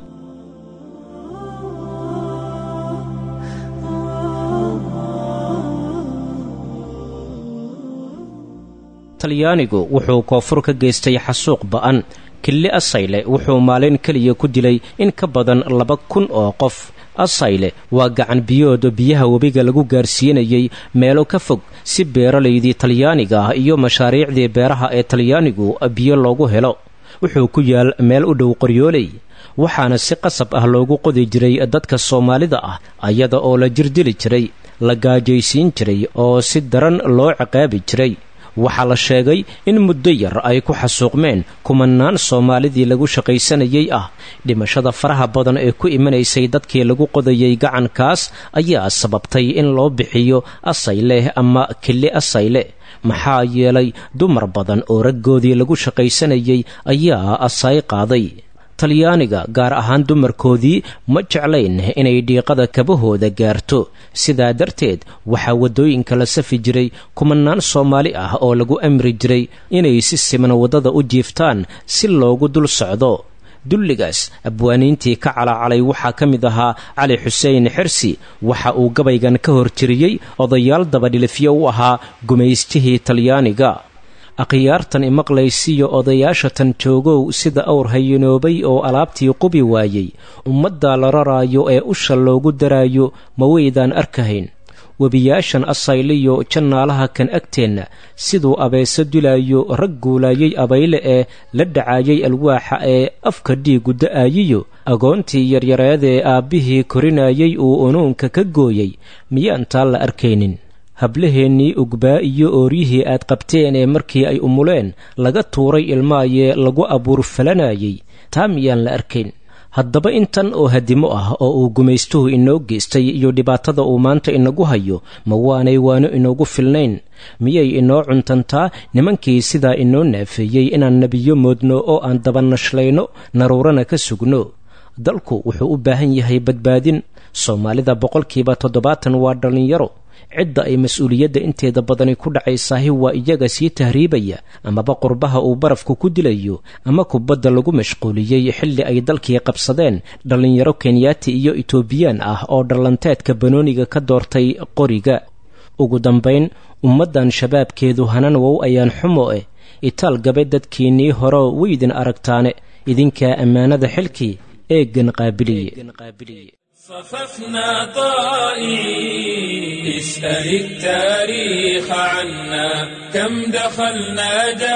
talyaanigu wuxuu koonfur ka geystay xasuuq ba'an killi asayle wuxuu maalin keliya ku dilay in ka badan laba kun oo qof asayle waa gacan biyooda biyaha webiga lagu gaarsiinayay meelo ka fog si beeralaydii talyaaniga ah iyo mashaariicdii beeraha ee talyaanigu biyo loogu helo wuxuu ku yaal meel u dhow qoryooley waxaana si qasab ah loogu qodi jiray dadka soomaalida ah ayada oo la jirdili jiray la gaajaysiin jiray oo si daran loo ciqaabi jiray waxaa la sheegay in muddo yar ay ku xasuuqmeen kumanaan soomaalidii lagu shaqaysanayay ah dhimashada faraha badan ee ku imanaysay dadkii lagu qodayay gacankaas ayaa sababtay in loo bixiyo asayle ama killi asayle maxaa yeelay dumar badan oo raggoodii lagu shaqaysanayay ayaa asay qaaday talyaaniga gaar ahaan dumarkoodii ma jeclayn inay dhiiqada kabahooda gaarto sidaa darteed waxaa waddooyinka la safi jiray kumanaan soomaali ah oo lagu amri jiray inay si siman waddada u jiiftaan si loogu dul socdo dulligaas abwaaniintii ka calacalay waxaa ka mid ahaa cali xuseen xirsi waxa uu gabaygan ka hor jiriyey odayaal dabadhilifyo u ahaa gumaystihii talyaaniga akhyaartan imaqlaysiyo odayaashatan joogow sida awr hayinoobay oo alaabtii qubi waayey ummadda la raraayo ee usha loogu daraayo ma weydaan arkahayn webiyaashan asayliyo jannaalaha kan agteenna siduu abeeso dilaayo rag guulaayay abayle ee la dhacaayay alwaaxa ee afka dhiigu da'aayiyo agoontii yaryareed ee aabbihii korinayay uu unuunka ka gooyey miyaan taa la arkaynin hablaheennii ugbaa iyo ooryihii aad qabteen ee markii ay umuleen laga tuuray ilmaayee lagu abuurfalanayay taa miyaan la arkayn haddaba intan oo hadimo ah oo uu gumaystuhu inoo geystay iyo dhibaatada uu maanta inagu hayo ma waanay waano inoogu filnayn miyay inoo cuntantaa nimankii sidaa inoo naafeeyey inaan nebiyo moodno oo aan dabanashlayno naruurana ka sugno dalku wuxuu u baahan yahay badbaadin soomaalida boqolkiiba toddobaatan waa dhallinyaro cidda ay mas-uuliyadda inteeda badani ku dhacaysahi waa iyaga sii tahriibaya amaba qurbaha uu barafku ku dilayo ama kubadda lagu mashquuliyey xilli ay dalkii qabsadeen dhallinyaro kenyaati iyo etoobiyaan ah oo dhallanteedka banooniga ka doortay qoriga ugu dambayn ummaddan shabaabkeedu hanan wow ayaan xumo eh itaal gabe dadkiinnii hore weydin aragtaane idinkaa ammaanada xilkii eeggan qaabiliye صففنا طائعين اسأل التاريخ عنا كم دخلنا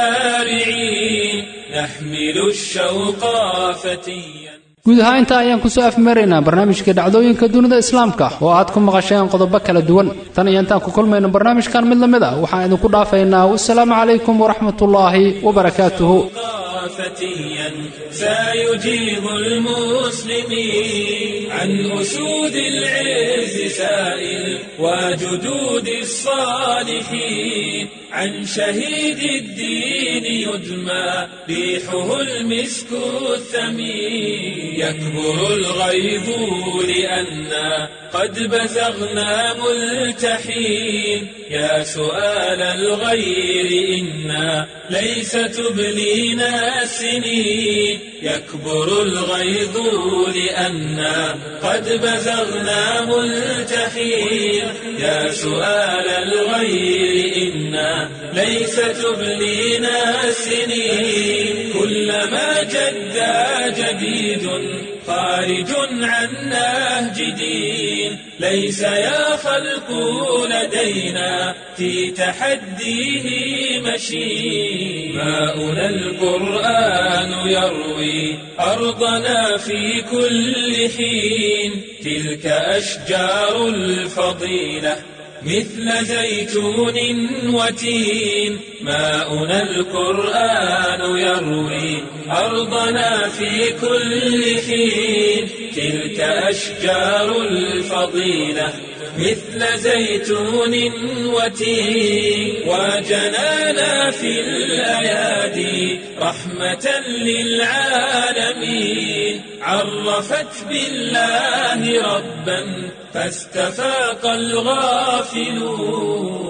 دارعين نحمل الشوق فتيا guud ahaan intaa ayaan ku soo afmaraynaa barnaamijka dhacdooyinka dunida islaamka oo aad ku maqasheen qodobo kala duwan tan iyo intaan ku kulmayno barnaamijkan mid lamid ah waxaan idinku dhaafaynaa wassalaamu calaykum waraxmatullaahi wabarakaatuhu فتيا سيجيب المسلمين عن أسود العز سائل وجدود الصالحين عن شهيد الدين يدمى ريحه المسك الثمين يكبر الغيظ لأنا قد بزغنا ملتحين يا سؤال الغير إنا ليس تبلينا السنين يكبر الغيظ لأنا قد بزغنا ملتحين يا سؤال الغير إنا ليس تبلينا السنين كلما جدا جديد خارج عن نهج دين ليس يا خلق لدينا في تحديه مشين ماؤنا القرآن يروي أرضنا في كل حين تلك أشجار الفضيلة مثل زيتون وتين ماؤنا القرآن يروي أرضنا في كل حين تلك أشجار الفضيلة مثل زيتون وتين وجنانا في الأيادي رحمة للعالمين عرفت بالله ربا فاستفاق الغافلون